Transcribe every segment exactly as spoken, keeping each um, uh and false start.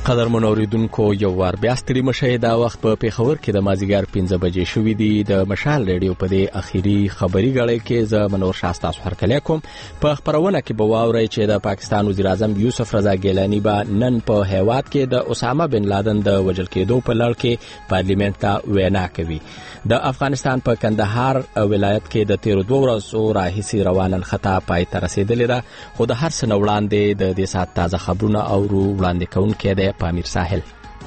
قدرمن اوریدونکو یو وار بیا ستړي مشه دا وخت په پیښور کې د مازیګر پنځه بجې شوې دي. د مشال ریډیو په دې اخیری خبري غړې کې زه منور شاستا سحر کلی کوم. په خبرونه کې به واورئ چې د پاکستان وزیر اعظم یوسف رضا ګیلانی به نن په هیواد کې د اسامه بن لادن د وژل کېدو په لړ کې پارلیمنت ته وینا کوي. د افغانستان په کندهار ولایت کې د تیر دوه ورځو راهیسې روانه خطا پای ته رسیدلې ده، خو د هر څه نه وړاندې د دې سات تازه خبرونه او وړاندې کوونکي د پامیر ساحل.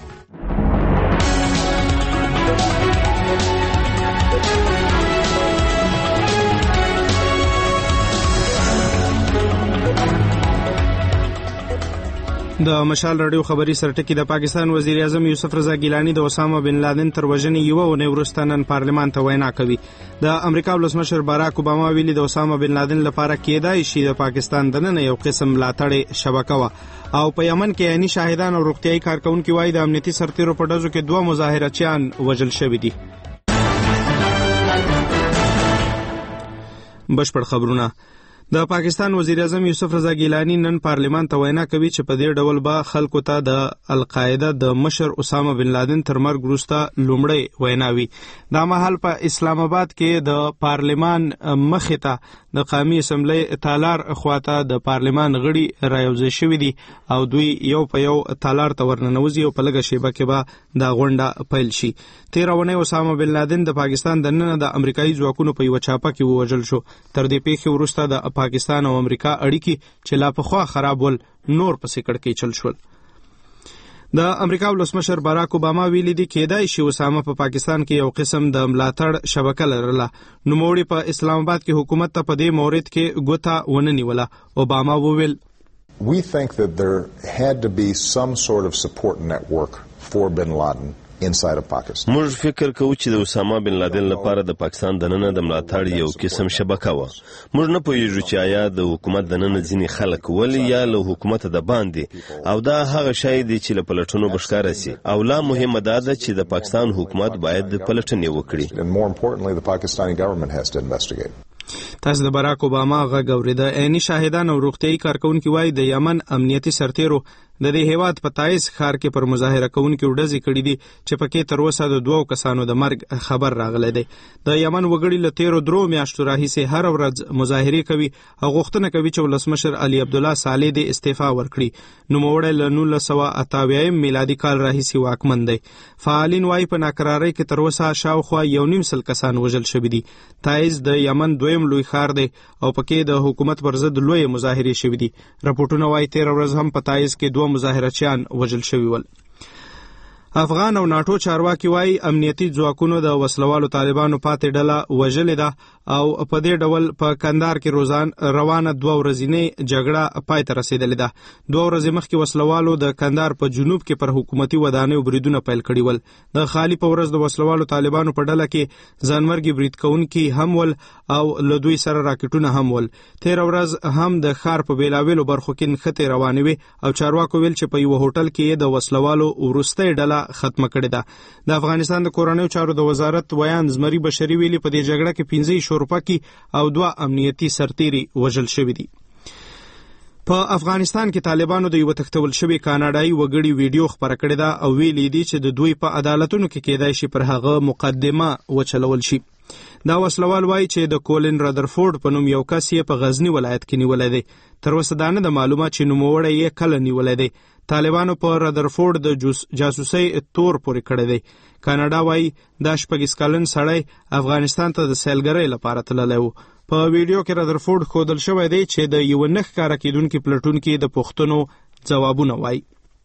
د مشال رادیو خبري سرټکی د پاکستان وزیر اعظم یوسف رضا ګیلانی د اسامه بن لادن تر وژنې یو ونې وروسته نن پارلمان ته وینا کوي. د امریکا ولسمشر باراک اوباما ویلي د اسامه بن لادن لپاره کېدای شي د پاکستان دننه یو قسم ملاتړ شبکه و او په یمن کې عیني شاهدان او روغتيایي کارکونکو وایي د امنیتي سرتیرو په ډزو کې دوه مظاهرچیان وژل شوي دي. بشپړ خبرونه. د پاکستان وزیر اعظم یوسف رضا ګیلانی نن پارلیمان ته وینا کوي چې په دې ډول به خلکو ته د القاعده د مشر اسامه بن لادن تر مرګ وروسته لومړی وینا وي. دا مهال په اسلام آباد کې د پارلیمان مخې ته د قومي اسمبلی تالار خواته د پارلیمان غړي رايوځي شوي دي او دوی یو په یو تالار ته ورننوځي او په لږه شیبه کې به دا غونډه پیل شي. تیره اونۍ اسامه بن لادن د پاکستان دننه د امریکایي ځواکونو په یوه چاپه کې ووژل شو. تر دې پیښې وروسته د پاکستان او امریکا اړیکې چې لا پخوا خراب ول نور پسې کړکېچل شول. د امریکا ولسمشر باراک اوباما ویلي دي کېدای شي اسامه په پاکستان کې یو قسم د ملاتړ شبکه لرله. نوموړي په اسلام آباد کې حکومت ته په دې مورد کې ګوته ونه نیوله. اوباما وویل We think that there had to be some sort of support network for bin Laden inside of Pakistan. موږ فکر کوو چې د اسامه بن لادن لپاره د پاکستان دننه د ملاتړ یو قسم شبکه و. موږ نه پوهیږو چې آیا د حکومت دننه ځینې خلک ولې یا له حکومت د باندې او دا هغه شی دی چې له پلټونو بشکاره سي او لا مهمه دا ده چې د پاکستان حکومت باید پلټنې وکړي. And more importantly, the Pakistani government has to investigate. تاسو د باراک اوباما غږ اورېده. عیني شاهدان او روغتيایي کارکونکو وایي د یمن امنیتي سرتیرو د دې هیواد په تایز ښار کې پر مظاهره کوونکو ډزې کړې دي چې پکې تر اوسه د دوو کسانو د مرګ خبر راغلی دی. د یمن وګړي له تیرو درو میاشتو راهیسې هر ورځ مظاهرې کوي او غوښتنه کوي چې ولسمشر علي عبدالله صالح د استعفا ورکړي. نوموړی له نولس سوه اته اویایم میلادي کال راهیسې واکمن دی. فعالین وایي په ناکرارۍ کې تر اوسه شاوخوا یو نیم سل کسان وژل شوي دي. تایز د یمن دویم لوی ښار دی او پکې د حکومت پر ضد لوی مظاهرې شوي دي. راپورټونه وایي تیره ورځ هم په تایز کې دوه مظاهرچیان وژل شوي ول. افغان او ناټو چارواکي وایي امنیتي ځواکونو د وسلوالو طالبانو پاتې ډله وژلې ده او په دې ډول په کندهار کې روزان روانه دوه ورځنۍ جګړه پای ته رسیدلې ده. دوه ورځې مخکې وسلوالو د کندهار په جنوب کې پر حکومتي ودانیو بریدونه پیل کړي ول. د خالی په ورځ د وسلوالو طالبانو په ډله کې ځانمرګي برید کوونکي هم ول او له دوی سره راکټونه هم ول. تیر ورځ هم د ښار په بیلاویلو برخو کې نښتې روانې وي او چارواکو ویل چې په یو هوټل کې د وسلوالو وروستۍ ډله ختمه کړې ده. د افغانستان د کورنیو چارو د وزارت ویان زمري بشري ویلي په دې جګړه کې پنځه شورپکي او دوه امنیتي سرتیري وژل شوي دي. په افغانستان کې طالبانو د یو تختول شوی کاناډایي وګړي ویډیو خبره کړې ده او ویلي دي چې د دوی په عدالتونو کې کېدای شي پر هغه مقدمه وچلول شي. دا وسلوال وایي چې د کولن رادرفورد په نوم یو کس یې په غزنی ولایت کې نیولی دی. تر اوسه دا نه ده معلومه چې نوموړی یې کله نیولی دی. طالبانو په رادرفورد د جاسوسۍ تور پورې کړی دی. کاناډا وایي دا شپږیز کلن سړی افغانستان ته د سیلګرۍ لپاره تللی و. په ویډیو کې رادرفورد ښودل شوی دی چې د یوه نه ښکاره کېدونکي پلټونکي د پوښتنو ځوابونه وایي.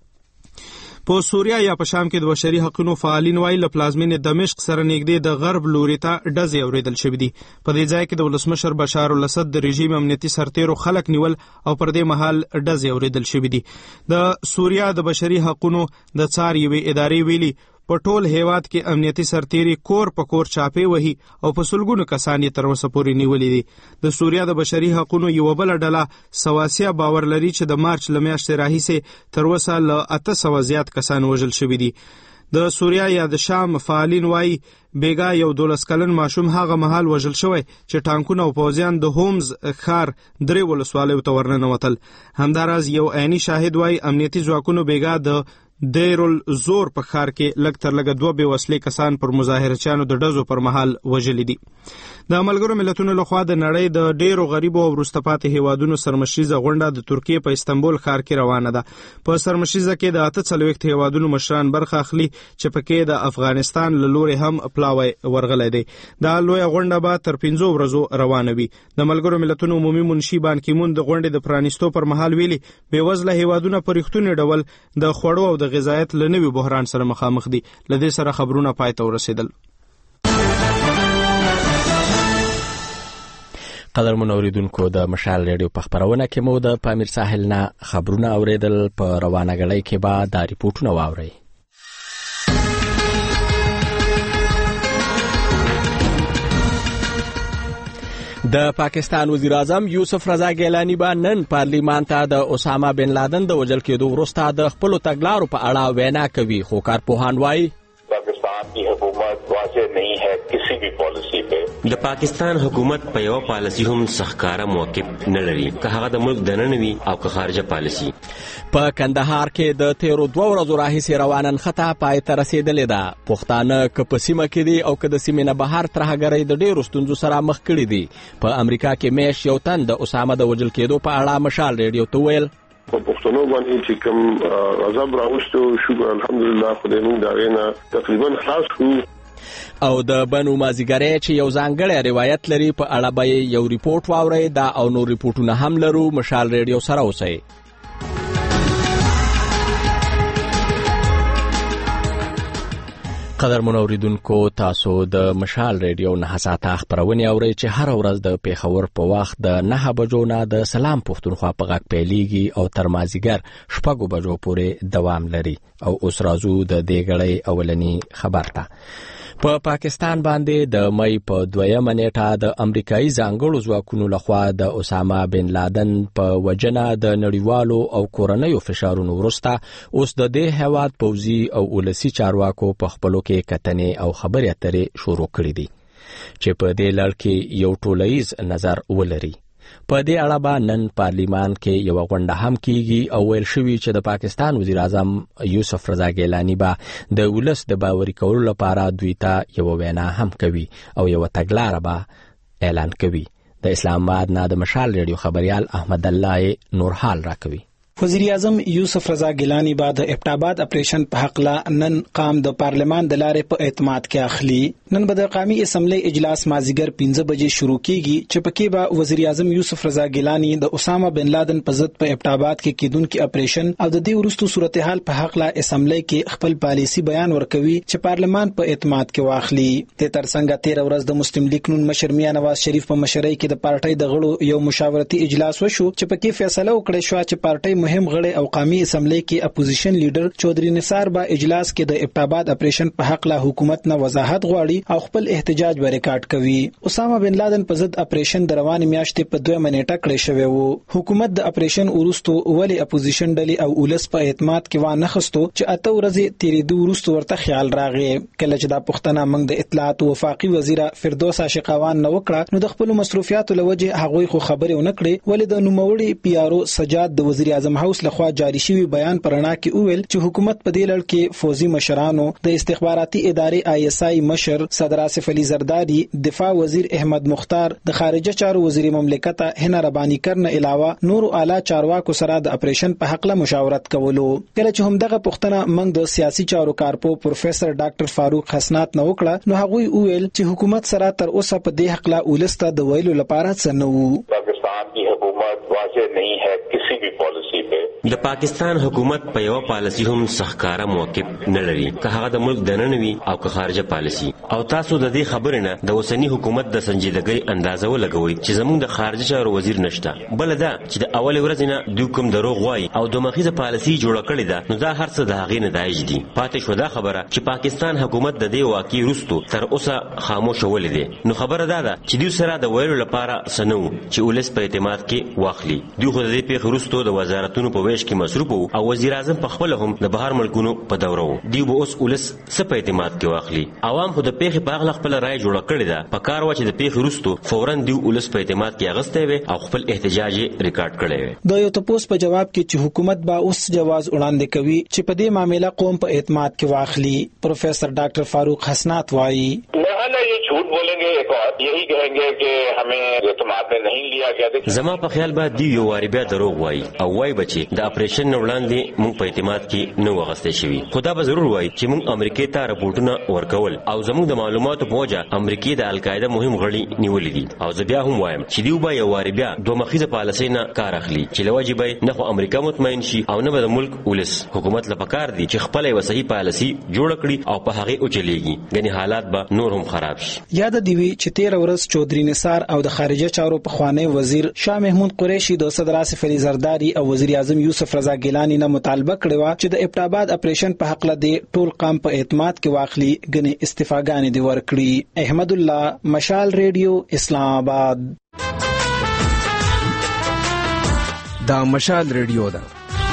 په سوریا یا په شام کې د بشري حقوقو فعالین وایي له پلازمینې دمشق سره نږدې د غرب لوري ته ډزې اورېدل شوي دي. په دې ځای کې د ولسمشر بشار الاسد د رژیم امنیتي سرتیرو خلک نیول او پر دې مهال ډزې اورېدل شوي دي. د سوریا د بشري حقوقو د څار یوې ادارې ویلي په ټول هیواد کې امنیتي سرتیري کور په کور چاپې وهي او په سلګونو کسان یې تر اوسه پورې نیولي دي. د سوریا د بشري حقوقو یوه بله ډله سواسیه باور لري چې د مارچ له میاشتې راهیسې تر اوسه له اته سوه زیات کسان وژل شوي دي. د سوریا یا د شام فعالین وایي بیګا یو دولس کلن ماشوم هغه مهال وژل شوی چې ټانکونه او پوځیان د هومز ښار درې ولسوالیو ته ورننوتل. همداراز یو عیني شاهد وایي امنیتي ځواکونو بیګا د دیر الزور په ښار کې لږ تر لږه دوه بې وسلې کسان پر مظاهرچیانو د ډزو پر مهال وژلي دي. د ملګرو ملتونو لخوا د نړۍ د ډیرو غریبو او وروسته پاتې هیوادونو سرمشریزه غونډه د ترکیې په استنبول ښار کې روانه ده. په سرمشریزه کې د اته څلوېښت هیوادونو مشران برخه اخلي چې پکې د افغانستان له لوري هم پلاوی ورغلی دی. دا لویه غونډه به تر پنځو ورځو روانه وي. د ملګرو ملتونو عمومي منشي بان کی مون د غونډې د پرانیستو پر مهال ویلي بېوزله هیوادونه په رښتوني ډول د خوړو او د غذایت له نوي بحران سره مخامخ دي. له دې سره خبرونه پای ته ورسېدل. قدرمن اوریدونکو، د مشال ریډیو په خبرونه کې مو د پامیر ساحل نه خبرونه اوریدل. په روانه غړۍ کې به دا ریپورتونه واورئ. د پاکستان وزیر اعظم یوسف رضا ګیلانی به نن پارلیمان ته د اسامه بن لادن د وژل کېدو وروسته د خپلو تګلارو په اړه وینا کوي. خو کارپوهان وایي पाकिस्तान की हुकूमत वाज़े नहीं है किसी भी पॉलिसी पे. د پاکستان حکومت په یو پالیسی هم سخکاره موقف نه لري، که هغه د ملک دننه وي او که خارجه پالیسی. په کندهار کې د تیرو دوه ورځو راهیسې روانه نښته پای ته رسېدلې ده. پښتانه که په سیمه کې دي او که د سیمې نه بهر ترهګرۍ د ډېرو ستونزو سره مخ کړي دي. په امریکا کې میش یو تن د اسامه د وژل کېدو په اړه مشال ریډیو ته ویل په پښتنو باندې چې کوم غضب راوستو، شکر الحمدلله خدای موږ دا غینا تقریبا خلاص کړو. او د بنو مازیګری چې یو ځانګړی روایت لري په اړه به یو ریپورت واورئ. دا او نور ریپورتونه هم لرو. مشال ریډیو سره اوسئ. قدرمن اوریدونکو، تاسو د مشال ریډیو نه ساعته خبرونه اورئ چې هر ورځ د پیښور په وخت د نه بجو نه د سلام پښتونخوا په غږ پیلېږي او تر مازیګر شپږو بجو پورې دوام لري. او اوس راځو د دې غړۍ اولنی خبر ته. په پا پاکستان باندې د مئی په دویمه نیټه د امریکایي ځانګړو ځواکونو لخوا د اسامه بن لادن په وجنه د نړیوالو او کورنیو فشارونو وروسته اوس د دې هیواد پوځي او ولسي چارواکو په خپلو کې کتنې او خبرې اترې شروع کړې دي چې په دې لړ کې یو ټولیز نظر ولري. په دې اړه به نن پارلیمان کې یو غونډه هم کیږي او ویل شوی چې د پاکستان وزیر اعظم یوسف رضا ګیلانی به د ولس د باوري کولو لپاره دوی ته یو وینا هم کوي او یو تګلاره به اعلان کوي. د اسلام آباد نه د مشال ریډیو خبريال احمد الله نورحال راکوي. وزیر اعظم یوسف رضا ګیلانی بعد د ابټاباد اپریشن په حق لا نن قام د پارلیمان د لارې په اعتماد کې اخلي. نن به د قومي اسمبلی اجلاس مازیګر پنځه بجې شروع کیږي چې پکې به وزیر اعظم یوسف رضا ګیلانی د اسامه بن لادن په ضد په ابټاباد کې کیدونکو اپریشن او د دې وروستو صورتحال په حق لا اسمبلی کې خپل پالیسی بیان ورکوي چې پارلیمان په اعتماد کې واخلي. د ترڅنګ تیر ورځ د مسلم لیگ نون مشر میاں نواز شریف په مشرۍ کې د پارټۍ د غړو یو مشاورتي اجلاس وشو چې پکې فیصله وکړه شو چې پارټۍ مهم غړي او قومي اسمبلی کې اپوزیشن لیډر چودري نثار با اجلاس کې د ابټاباد اپریشن په حق لا حکومت نه وضاحت غواړي او خپل احتجاج به ریکارډ کوي. اسامه بن لادن په ضد اپریشن د روانې میاشتې په دوه منېټه کړی شوی وو. حکومت د اپریشن ورستو ولی اپوزیشن ډلې او ولس په اعتماد کې وانه خستو چې اته ورځې تیرې دوه ورستو ورته خیال راغی. کله چې دا پښتنه موږ د اطلاعات او وفاقي وزیر فردوس عاشقوان نو وکړه نو د خپل مصروفیاتو لوجه هغوی خو خبرې ونه کړې، ولې د نوموړي پی آر او سجاد د وزیر اعظم هاوس لخوا جاری شوی بیان پرانا کې اویل چې حکومت په دې لړ کې فوزي مشرانو د استخباراتي ادارې آی اس آی مشر صدر آصف علي زرداری، دفاع وزیر احمد مختار، د خارجه چارو وزیر مملکت هنا ربانی کرن علاوه نور اعلی چارواکو سره د اپریشن په حق له مشاورت کولو. کله چې هم دغه پښتنه موږ د سیاسي چارو کارپو پروفیسور ډاکټر فاروق حسنات نو وکړه نو هغوی اویل چې حکومت سره تر اوسه په دې حق له ولسته د ویلو لپاره څه نه وو. पाकिस्तान की हुकूमत वाज़े नहीं है किसी भी पॉलिसी पे. د پاکستان حکومت په یو پالیسی هم سخکاره موقف نه لري، که هغه د ملک دننه وي او که خارجه پالیسی. او تاسو د دې خبرې نه د اوسنی حکومت د سنجیدګۍ اندازه ولګوئ چې زموږ د خارجه چارو وزیر نشته. بل دا چې د اول ورځې نه دوی کوم دروغ وایي او د مخیزه پالیسی جوړه کړې ده نو دا هر څه د هغې نتایج دي. پاتې شو دا خبره چې پاکستان حکومت د دې واقعي وروستو تر اوسه خاموشه ولې دی. نو خبره دا ده چې دوی سره د ویلو لپاره څه نه وو چې ولس په اعتماد کې واخلي. دوی خو د دې پیښې وروسته د وزارتونو په ویش کې مصروف او وزیر اعظم په خپل هم د بهر ملکونو په دوره وو. دوی به اوس ولس څه په اعتماد کې واخلي. عوام خو د پیښې په اړه خپل رائے جوړه کړې ده. په کار و چې د پیښې وروسته فوراً دوی ولس په اعتماد کې اغسته وي او خپل احتجاج ریکارډ کړي وي. د یو تپوس په جواب کې چې حکومت با اوس جواز وړاندې کوي چې په دې معاملې قوم په اعتماد کې واخلي. پروفیسر ډاکټر فاروق حسنات وايي झूठ बोलेंगे एक और यही कहेंगे कि हमें एतमाद में नहीं लिया गया. زما په خیال به دی یو واری بیا دروغ وایي او وایي بچي د اپریشن وړاندې موږ په اعتماد کې نه وغسته شوی. خدا به ضرور وایي چې موږ امریکای ته راپورټونه ورکول او زموږ د معلوماتو په وجه امریکای د القاعده مهم غړي نیولې دي. او زه بیا هم وایم چې دیو به یو واری بیا دوه مخیزه پالیسۍ نه کار اخلي چې لوجه به نه خو امریکا مطمئن شي او نه به د ملک ولس. حکومت لپاره کار دي چې خپل یو صحیح پالیسۍ جوړ کړي او په هغه او چلیږي. غني حالات به نور هم خراب شي. یاد دی چې تیر ورځ چودري نثار او د خارجه چارو په خوانی وزیر شاه محمود قریشي د صدر آصف علي زرداری او وزیر اعظم یوسف رضا ګیلانی نه مطالبه کړې و چې د ابټاباد اپریشن په حق له ټول قام په اعتماد کې واخلي. غني استفاګانې دی ورکړي. احمد الله، مشال ریډیو، اسلام آباد. دا مشال ریډیو ده.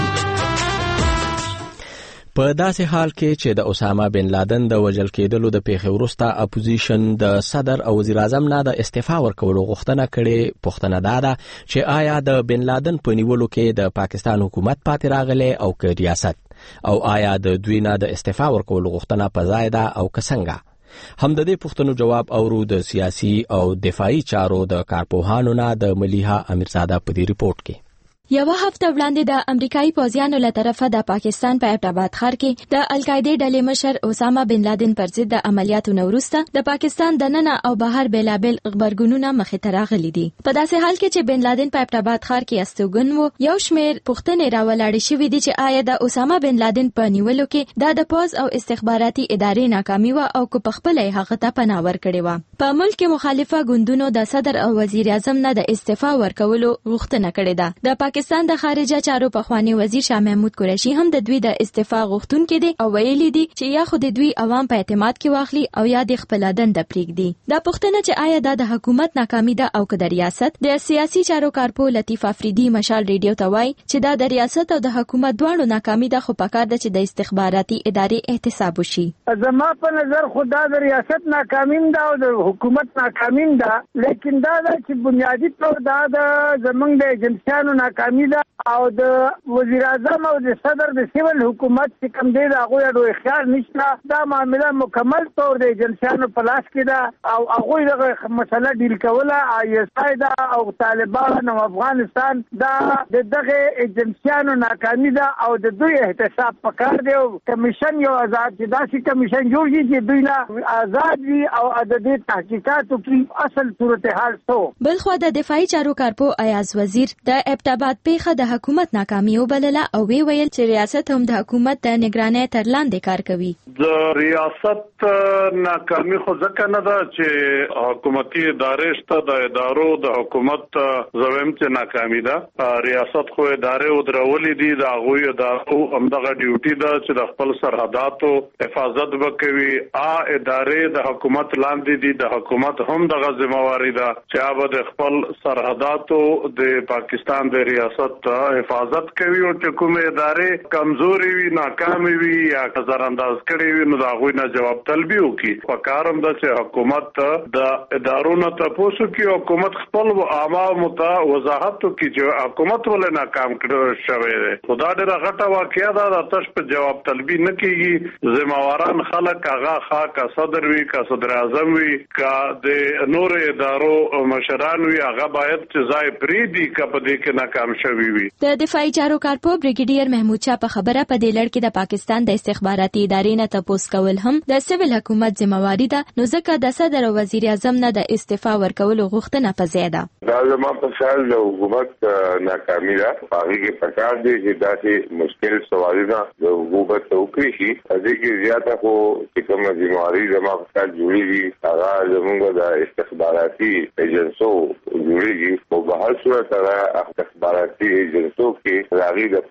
په داسې حال کې چې د اسامه بن لادن د وژل کېدلو د پیښې وروسته اپوزیشن د صدر او وزیر اعظم نه د استعفا ورکولو غوښتنه کړې. پوښتنه دا ده چې آیا د بن لادن په نیولو کې د پاکستان حکومت پاتې راغلی او که ریاست، او آیا د دوی نه د استعفا ورکولو غوښتنه په ځای ده او که څنګه؟ هم د دې پوښتنو جواب اورو د سیاسي او دفاعي چارو د کارپوهانو نه د ملیحه امیرزاده په دې ریپورت کې. یو هفته وړاندې د امریکایي پوځیانو له طرفه د پاکستان په ابټاباد ښار کې د القاعده ډلې مشر اسامه بن لادن پر ضد د عملیاتو وروسته د پاکستان دننه او بهر بیلابل خبرګونونه مخې ته راغلي دي. په داسې حال کې چې بن لادن په ابټاباد ښار کې استوګن وو، یو شمېر پوښتنې راولاړې شوې دي چې آیا د اسامه بن لادن په نیولو کې دا د پوز او استخباراتي ادارې ناکامي و او کو په خپل هغه ته پناه ورکړې و. په ملک کې مخالفه ګوندونو د صدر او وزیر اعظم نه د استعفا ورکولو غوښتنه کړې ده. د پاکستان د خارجه چارو پخوانی وزیر شاه محمود قریشي هم د دوی د استعفا غوښتونکي دي او ویلي دي چې یا خو د دوی عوام په اعتماد کې واخلي او یا د خپل دند پرېږدي. دا پوښتنه چې آیا دا د حکومت ناکامي ده او که د ریاست، د سیاسي چارو کارپو لطیف افریدي مشال ریډیو ته وایي چې دا د ریاست او د حکومت دواړو ناکامي ده، خو پکار ده چې د استخباراتي ادارې احتساب وشي. زما په نظر خدا د ریاست ناکامي ده او د حکومت ناکامي ده، لیکن دا چې بنیادی طور دا د زمونږ د ایجنسیانو ناکامي ده او د وزیر اعظم او د صدر د سیول حکومت چې کوم دی دا هغه ډېر اختیار نشته. دا معاملې مکمل طور د ایجنسیانو په لاس کې ده او هغه دغه مسله ډیل کوله. آی اس آی دا او طالبان او افغانستان دا د دغه ایجنسیانو ناکامي ده او د دوی احتساب پکار دی. او کمیشن یو آزاد چې داسې کمیشن جوړ شي چې دوی نه آزاد وي او د دې تحقیقاتو کې اصل صورتحال څه. بلخو د دفاعي چارو کارپو ایاز وزیر د ابټاباد پیښه د حکومت ناکامي وبلله او وی ویل چې ریاست هم د حکومت د نگرانۍ تر لاندې کار کوي. د ریاست ناکامي خو ځکه نه ده چې حکومتي ادارې شته، د ادارو د حکومت زویم چې ناکامي ده. ریاست خو ادارې او درولې دي، د هغوی ادارو همدغه ډیوټي ده چې د خپل سرحداتو حفاظت وکوي. ا ادارې د حکومت لاندې دي، د حکومت هم دغه ذمہواری ده چې هغه د خپل سرحداتو د پاکستان د ریاست حفاظت کوي او چې کومه ادارې کمزوري وي، ناکامي وي یا نظرانداز کړي وي نو دا غوښنه جواب طلبي وکړي. پکارم ده چې حکومت د ادارو نه تاسو کې حکومت خپل عامه متا وضاحت وکړي چې حکومت ولې ناکام کړو شوی دی. خدا دې غټه واقعیا ده د تاسو په جواب طلبي نه کیږي. ذمہواران خلک هغه خاصه صدر وي کا صدر اعظم وي کا د نور ادارو مشران وي، هغه باید چې ځای پری دي کا په دې کې ناکام شوی وي. د دفاعي چارو کارپو بریګیډیر محمود شاه په خبره په دې لړ کې د پاکستان د استخباراتي ادارې نه تپوس کول هم د سیویل حکومت ذمہواری ده، نو ځکه د صدر او وزیر اعظم نه د استعفا ورکولو غوښتنه په ځای ده. دا زما په خیال د حکومت ناکامي ده. هغه کې پکار دي چې داسې مشکل سوالونه د حکومت وکړي شي. دې کې زیاته خو چې کوم ذمہواری زما په خیال جوړیږي هغه زموږ د استخباراتي ایجنسو جوړیږي. په هر صورت هغه استخباراتي ایجنسو کې راغلي د پوسټ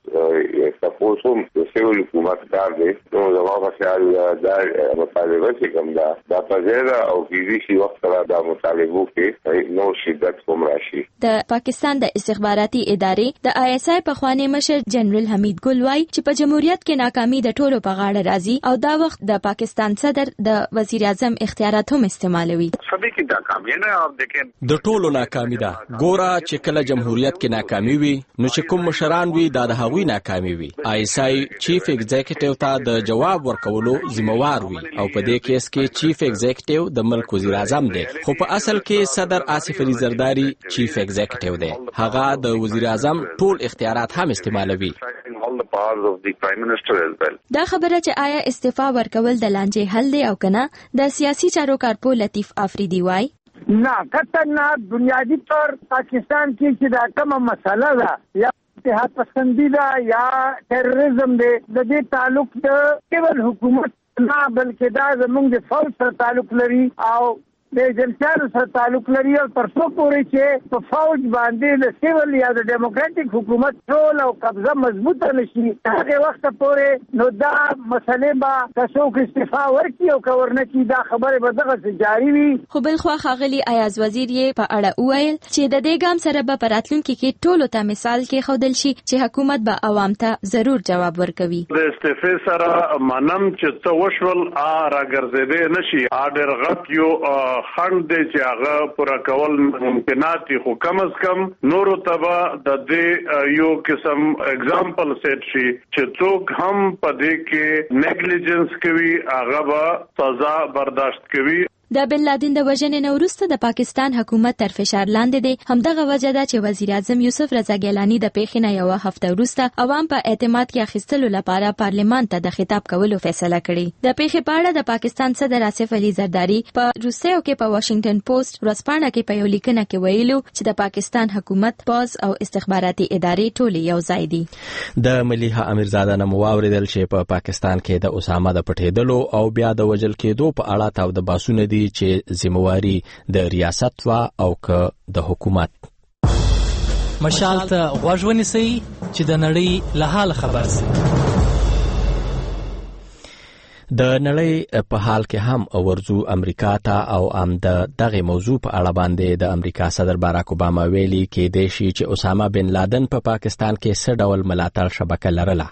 تاسو د سیول حکومت کار دی نو زموږ په خیال دا مطالبه چې کوم دا د پزیرا او کیږي شي وخت سره د مطالبو کې نو شدت کوم راشي. د پاکستان د استخباراتي ادارې د آی اس آی په خوانی مشر جنرال حمید ګل وای چې په جمهوریت کې ناکامي د ټولو په غاړه راځي او دا وخت د پاکستان صدر د وزیر اعظم اختیارات هم استعمالوي. سبي کې ناکامي نه او دکې د ټولو ناکامي ده. ګوره چې کله جمهوریت کې ناکامي وي نو چې کوم مشران وي دا د هغوی ناکامي وي. آی اس آی چیف ایگزیکټیو ته د جواب ورکولو ذمہوار وي او په دې کیس کې چیف ایگزیکټیو د ملک وزیر اعظم دی خو په اصل کې صدر آصف علي زرداری چیف ایگزیکټیو دی. هغه د وزیر اعظم ټول اختیارات هم استعمالوي. دا خبره چې آیا استعفا ورکول د لانجې حل دی او کنه د سیاسي چارو کارپو لطیف افریدی وای نه قطعا نه. بنیادی طور پاکستان کې چې دا کومه مسله ده یا اتحاد پسندی ده یا ټیرریزم دی د دې تعلق د کېول حکومت نه بلکې دا زموږ د فوج سره تعلق لري او د ایجنسیانو سره تعلق لري او تر څو پورې چې په فوج باندې د سیول یا د ډیموکراټک حکومت ټول او قبضه مضبوطه نشي هغه وخت پورې نو دا مسلې به تاسو کې استعفا ورکړي او کورنه کې دا خبره به دغه جاری وي. خو بل خو خاغلی ایاز وزیر یې په اړه وویل چې د دې ګام سره به پراتلونکو کې ټولو ته مثال کې خودل شي چې حکومت به عوام ته ضرور جواب ورکوي. د استعفا سره منم چې څه وشول ا راګرځېدې نشي ا ډېر غټ یو خند دی چې هغه پوره کول ممکنات خو کم از کم نورو تبا د دې یو قسم اگزامپل سیټ شي چې څوک هم په دې کې نیګلیجنس کوي هغه به سزا برداشت کوي. د بن لادن د وژنې نه وروسته د پاکستان حکومت تر فشار لاندې دی. همدغه وجه ده چې وزیر اعظم یوسف رضا ګیلانی د پیښې نه یو هفته وروسته عوام په اعتماد کې اخیستلو لپاره پارلمان ته د خطاب کولو فیصله کړې. د پیښې په اړه د پاکستان صدر آصف علي زرداری په روسیو کې په واشنگټن پوسټ ورځپاڼه کې په یو لیکنه کې ویلو چې د پاکستان حکومت پوز او استخباراتي ادارې ټولې یو ځای دي. د ملیحه امیرزاده نه واوریدل چې په پاکستان کې د اسامه د پټېدلو او بیا د وژل کېدو په اړه تاو د باسونه چې ذمہواری د ریاست وا او که د حکومت. مشال ته غوږ ونیسئ چې د نړۍ له حال خبر شئ. د نړۍ په حال کې هم ورزو امریکا ته او ام د دغه موضوع په اړه باندې د امریکا صدر باراک اوباما ویلي کې د شي چې اسامه بن لادن په پا پاکستان کې څه ډول ملاتړ شبکه لرله.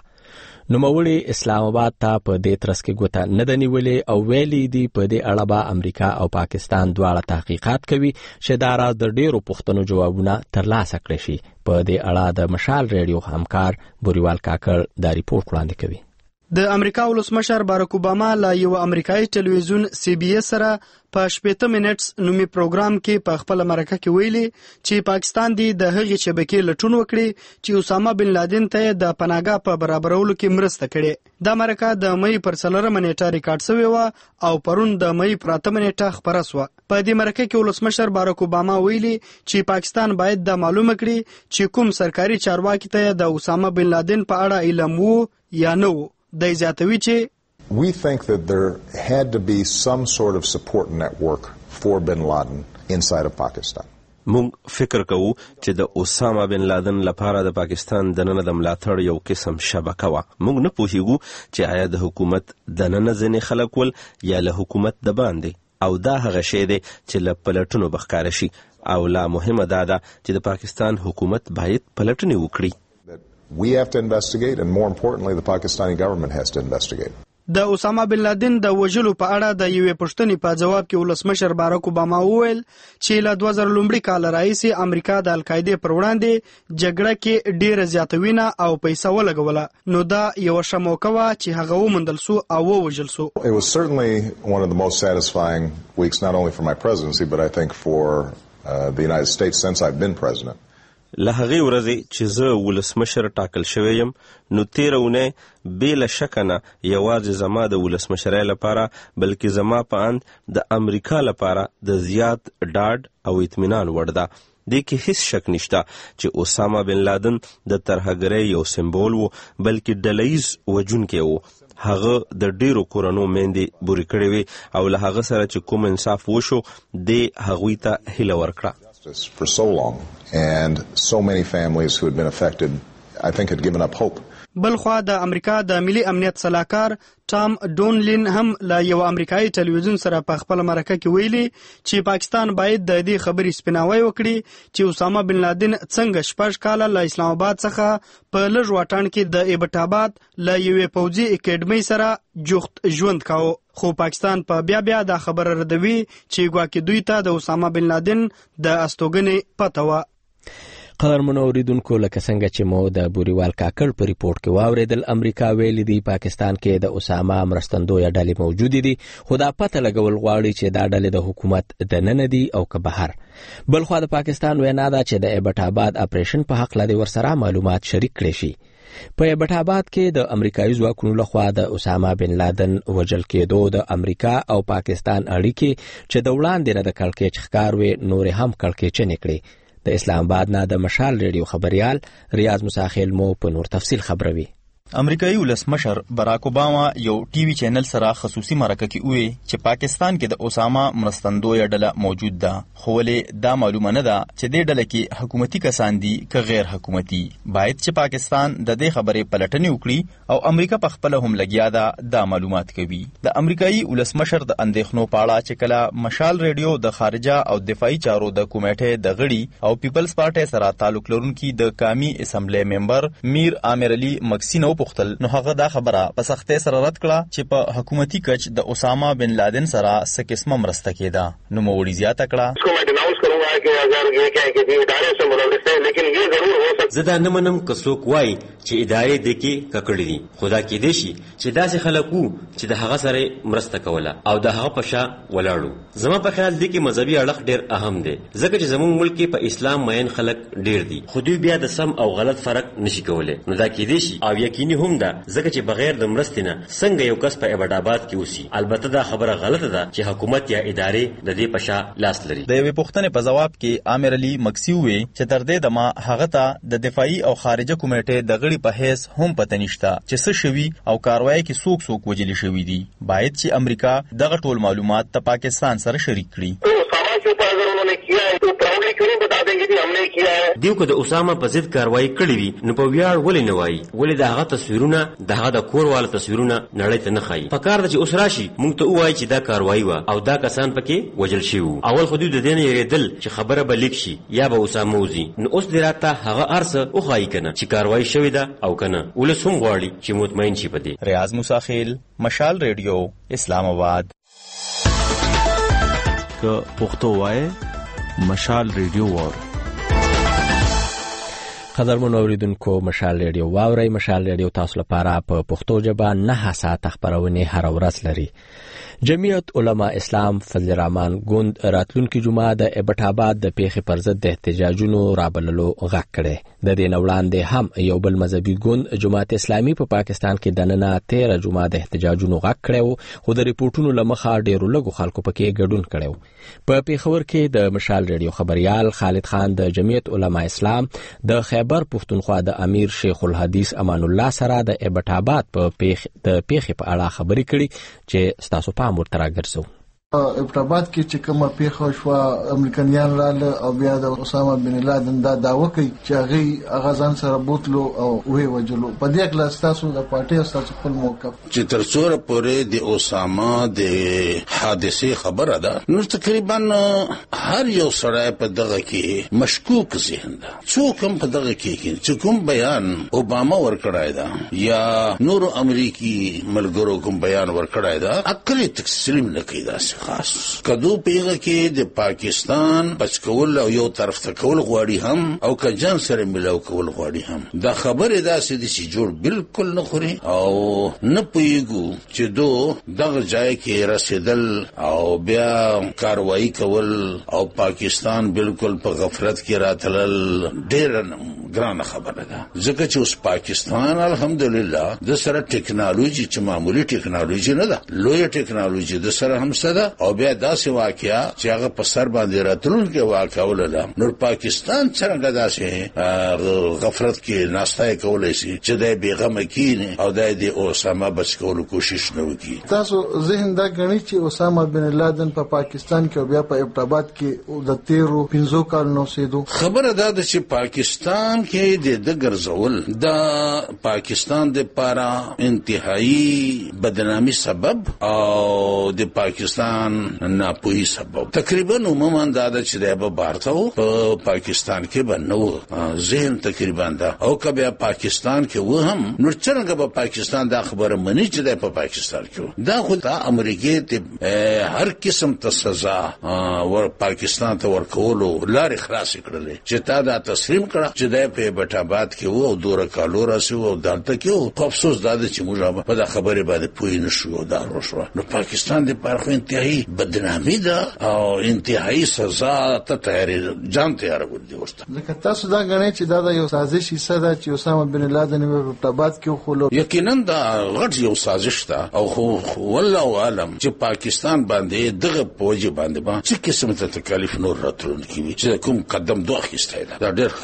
نوموړي اسلام آباد ته په دې ترڅ کې ګوته نه د نیولې او ویلي دي په دې اړه به امریکا او پاکستان دواړه تحقیقات کوي چې دا راز د ډېرو پوښتنو جوابونه ترلاسه کړي شي. په دې اړه د مشال ریډیو همکار بوریوال کاکړ دا ریپورت وړاندې کوي. د امریکا ولسمشر باراک اوباما لا یو امریکایي ټلویزیون سی بي اس سره په شپږ منټس نومي پروګرام کې په خپل مرکه کې ویلي چې پاکستان دی د هغې شبکې لټون وکړي چې اسامه بن لادن ته د پناهګاه په برابرولو کې مرسته کړي. دا مرکه د مې پر څلورمه نیټه ریکارډ شوې و او پرون د مې پر اتمه نیټه خپره شوه. په دې مرکه کې ولسمشر باراک اوباما ویلي چې پاکستان باید د معلومه کړي چې کوم سرکاري چارواکي ته د اسامه بن لادن په اړه علم وو یا نه وو. د زیاتوي چې We think that there had to be some sort of support network for bin Laden inside of Pakistan. مونږ فکر کوو چې د اسامه بن لادن لپاره د پاکستان د نن د ملاتړ یو قسم شبکه وه. مونږ نه پوهیږو چې آیا د حکومت د نن ځینې خلک ول یا له حکومت د باندې او دا هغه شی دی چې له پلټونو به ښکاره شي او لا مهمه دا ده چې د پاکستان حکومت باید پلټنې وکړي. We have to investigate, and more importantly, the Pakistani government has to investigate. د اسامه بن لادن د وژلو په اړه د یوې پوښتنې په جواب کې ولسمشر باراک اوباما وویل چې له دوه زره لومړي کال راهیسې امریکا د القاعدې پر وړاندې جګړه کې ډېره زیاتوینه او پیسه ولګوله. نو دا یو ښه موقع وه چې هغه وموندل سو او ووژل سو. It was certainly one of the most satisfying weeks, not only for my presidency, but I think for uh, the United States since I've been president. له هغې ورځې چې زه ولسمشر ټاکل شوی یم نو تېره اونۍ بې له شکه نه یوازې زما د ولسمشرۍ لپاره بلکې زما په اند د امریکا لپاره د زیات ډاډ او اطمینان وړ ده. دې کې هیڅ شک نشته چې اسامه بن لادن د ترهګرۍ یو سمبول و بلکې ډلهییز وژونکی و. هغه د ډیرو کورنو میندې بوري کړې وې او له هغه سره چې کوم انصاف وشو دې هغوی ته هیله ورکړه. For so long, and so many families who had been affected I think had given up hope. بلخوا د امریکا د ملي امنیت صلاحکار ټام ډونلین هم له یو امریکایي ټلویزیون سره په خپل مرکه کې ویلي چې پاکستان باید د دې خبرې سپیناوی وکړي چې اسامه بن لادن څنګه شپږ کاله له اسلام آباد څخه په لږ واټن کې د ایبټ آباد له یوې پوځي اکیډمۍ سره جوخت ژوند کاوه. خو پاکستان په بیا بیا دا خبره ردوي چې ګواکې دوی ته د اسامه بن لادن د استوګنې پته وه. قدرمنو اوریدونکو، لکه څنګه چې مو د بوریوال کاکړ په ریپورت کې واوریدل، امریکا ویلي دی پاکستان کې د اسامه مرستندویه ډلې موجودې دي، خو دا پته لګول غواړي چې دا ډلې د حکومت دننه دي او که بهر. بلخوا د پاکستان وینا ده چې د ایبټ آباد اپریشن په حق لدی ورسره معلومات شریک کړي شي. په ایبټ آباد کې د امریکایي ځواکونو لخوا د اسامه بن لادن وژل کېدو د امریکا او پاکستان اړیکې چې د وړاندې نه د کړکېچ ښکار وې نورې هم کړکېچنې کړې. د اسلام آباد نه د مشال ریډیو خبريال ریاض مساخیل مو په نور تفصیل خبروي. امریکایي ولسمشر براک اوباما یو ټي وي چینل سره خصوصي مرکه کې وی چې پاکستان کې د اسامه مرستندویه ډله موجود ده، خو ولې دا معلومه نه ده چې دې ډله کې حکومتي کسان دي که غیر حکومتي. باید چې پاکستان د دې خبرې پلټنې وکړي او امریکا په خپل هم لګیا ده دا معلومات کوي. د امریکایي ولسمشر د اندېښنو پاړه چې کله مشال ریډیو د خارجه او دفاعي چارو د کمیټې د غړي او پیپلز پارټي سره تعلق لرونکي د قومي اسمبلی ممبر میر عامر علي مکسینو پختل، نو هغه دا خبره په سختۍ سره رد کړه چې په حکومتي کچ د اسامه بن لادن سره څه قسمه مرسته کېده. نو مو وړي زیاته کړه زه دا نه منم که څوک وایي چې ادارې د کې ککړې دي، خو دا کېدای شي چې داسې خلک وو چې د هغه سره مرسته کوله او د هغه په شا ولاړو. زما په خیال دی کې مذهبي اړخ ډېر اهم دی، ځکه چې زموږ ملک کې په اسلام مین خلک ډېر دي، خو دوی بیا د سم او غلط فرق نشي کولی. نو دا کېدای شي او یقیني هم ده، ځکه چې بغیر د مرستې نه څنګه یو کس په ایبټ آباد کې اوسي. البته دا خبره غلطه ده چې حکومت یا ادارې د دې په شا لاس لري. د یوې پوښتنې په جواب کې عامر علي مکسی ووی چې تر دې دمه هغه ته د دفاعي او خارجه کمیټې د غړي په حیث هم پته نشته چې څه شوي او کاروایی کې څوک څوک وژل شوي دي. باید چې امریکا دغه ټول معلومات د پاکستان سره شریک کړي. دیو که د اسامه په ضد کاروایی کړې وي نو په ویاړ ولې نه وایي؟ ولې د هغه تصویرونه د هغه د کور والا تصویرونه نړۍ ته نه ښایي؟ پکار ده چې اوس راشي موږ ته ووایي چې دا کاروایی وه او دا کسان پکې وژل شوي وو. اول خو دوی د دې نه یېرېدل چې خبره به لیک شي یا به اسامه وځي. نو اوس دې راته هغه هر څه وښایي که نه چې کاروایی شوې ده او که نه. ولس هم غواړي چې مطمئن شي په دې. ریاض مساخیل، مشال ریډیو، اسلام آباد. که پښتو وایي مشال ریډیو واره. قدرمنو اوریدونکو، مشال ریډیو واورئ. مشال ریډیو تاسو لپاره په پښتو ژبه نه ساعته خبرونه هر ورځ لري. جمعیت علما اسلام فضل الرحمن ګوند راتلونکي جمعه د ایبټ آباد د پیښې پر ضد د احتجاجونو رابللو غږ کړی. د دې نه وړاندې هم یو بل مذهبي ګوند جماعت اسلامي په پا پاکستان کې دننه تیره جمعه د احتجاجونو غږ کړی، خو د ریپورټونو له مخه ډېرو لږو خلکو پکې ګډون کړی. په پیښور کې د مشال ریډیو خبريال خالد خان د جمعیت علما اسلام د خیبر پښتونخوا د امیر شیخ الحدیث امان الله سره د ایبټ آباد په پیښ د پیښې په اړه خبرې کړي چې تاسو په امر تراګرځو. ایبټ آباد کې چې کومه پیښه شوه، امریکایان رااله او بیا د اسامه بن لادن دا دعوه کوي چې هغه هغه ځان سره بوتلو او وی وجلو. په دې کې تاسو د پارټي تاسو خپل موقف چې تر څوره پورې د اسامه د حادثه خبره ده، نو تقریبا هر یو سړی په دغه کې مشکوک ذهن ده. څوک هم په دغه کې چې کوم بیان اوباما ورکړای ده یا نور امریکي ملګرو کوم بیان ورکړای ده، اکثر تسلیم نه کوي. دا خاص کدو پیغه کې د پاکستان بچ کول او یو طرف ته کول غواړي هم او که جان سره ملاو کول غواړي هم. دا خبره داسې دي چې جوړ بالکل نه خوري او نه پوهیږو چې دو دغه ځای کې رسیدل او بیا کاروایی کول او پاکستان بالکل په غفلت کې راتلل ډېر ګرانه خبره ده. ځکه چې اوس پاکستان الحمدلله د سره ټیکنالوژي چې معمولی ټیکنالوژي نه ده، لوی ټیکنالوژي د سره هم سره او بیا داسې واقعیا چې هغه په سر باندې راتلونکي واقعا ولله. نور پاکستان څنګه داسې غفلت کې ناستای کولای شي چې د بیغمه کینه او د اسامه بچ کولو کوشش نه وکړي؟ تاسو ذهن دا غني چې اسامه بن لادن په پا پاکستان کې او بیا په ایبټ آباد کې د تیرو پنځو کالونو سیدو. خبره دا ده چې پاکستان کې د ګرځول د پاکستان د پاره انتهایی بدنامي سبب او د پاکستان ناپوهي سبب. تقریبا عموما دا د چې د بارتاو په پاکستان کې بنو ذهن تقریبا دا او کبه پاکستان کې و هم نو څنګه به پاکستان دا خبره مني چې د پاکستان کې دا خو د امریکای ته هر قسم ته سزا ور پاکستان ته ورکولو لارې خلاص کړلې چې تا دا تسلیم کړه چې د په بټاباد کې وو او دوره کالو راسو او دلته کې وو. افسوس دا چې موږ په دا خبره باندې پوي نشو دا وروسته نو پاکستان د پرخو انتهایی بدنامي ده او انتهایی سزا ته تیاری جان تیار ورته ورته. لکه تاسو دا غنئ چې دا یو سازش حصہ ده چې اسامه بن لادن په بټاباد کې خو یقینا دا غټ یو سازش ده او خو والله عالم چې پاکستان باندې دغه پوجي باندې با چې قسم ته تکلیف نور راتلون کی چې کوم قدم دوه خسته ده دا ډېر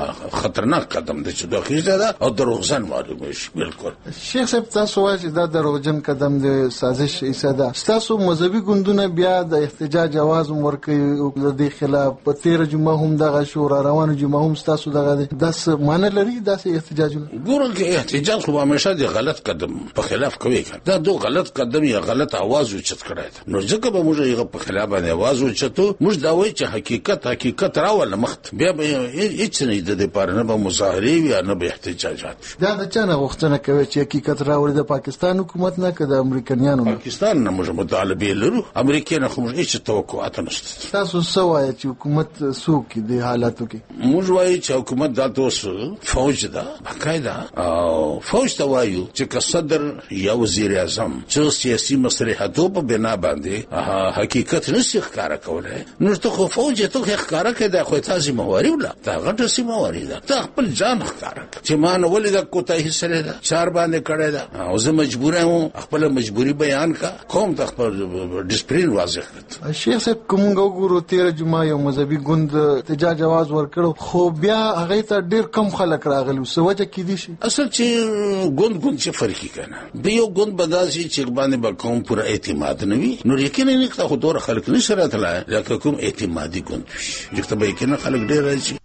خطرناک قدم ده چې دوه خسته ده او دروغجن معلومه شي. بالکل شیخ صاحب تاسو وایي چې دا دروغجن قدم ده سازش حصہ ده. تاسو مذهبي ګوندونه بیا د احتجاج आवाज ورکوي د دې خلاف په تیر جمعه هم دغه شورا روانه جمعه هم تاسو دغه داس معنی لري داسې احتجاجونه ګورل کې احتجاج خو همیشه د غلط قدم په خلاف کوي دا دوه غلط قدم یا غلط आवाज اوچت کړای نو ځکه به موږ یې په خلاف باندې आवाज اوچتو موږ دا وایي چې حقیقت حقیقت راول مخت بیا به هیڅ نه د دې پاره نه به مظاهره یا نه به احتجاجات. دا د چا نه غوښتنه کوي چې حقیقت راول د پاکستان حکومت نه کده امریکایانو پاکستان نه موږ مطالبه لرو امریکای نه خو موږ هیڅ توقعات نشته. تاسو سوای چې حکومت څوک دی حالاتو کې موږ وایي چې حکومت دا تاسو فوج ده باقاعده او فوج ته وایو چې که صدر یا وزیر اعظم چې سیاسي مصلحتو په بنا باندې حقیقت نشي ښکارا کولای نو ته خو فوج ته ښکارا کړه خو تاسو مواري ولا دا غټه سي مواري ده ته خپل ځان ښکارا چې ما نو ولې د کوتاهي سره ده چار باندې کړه ده او زه مجبور یم خپل مجبوری بیان کا کوم ته خپل ډیسپلین واضح کړ. شیخ صاحب کوم ګورو تیر جمعه یو مذهبي ګوند احتجاج आवाज ورکړو خو بیا هغه ته ډیر کم خلک راغلي سوجه کې دي شي اصل چې ګوند ګوند څه فرق کنه به یو ګوند بداسي چې باندې به کوم پورا اعتماد نه وي نو یقینا نه خو دور خلک نشه راتلای لکه کوم اعتمادي ګوند وي چې به یقینا خلک ډیر راځي.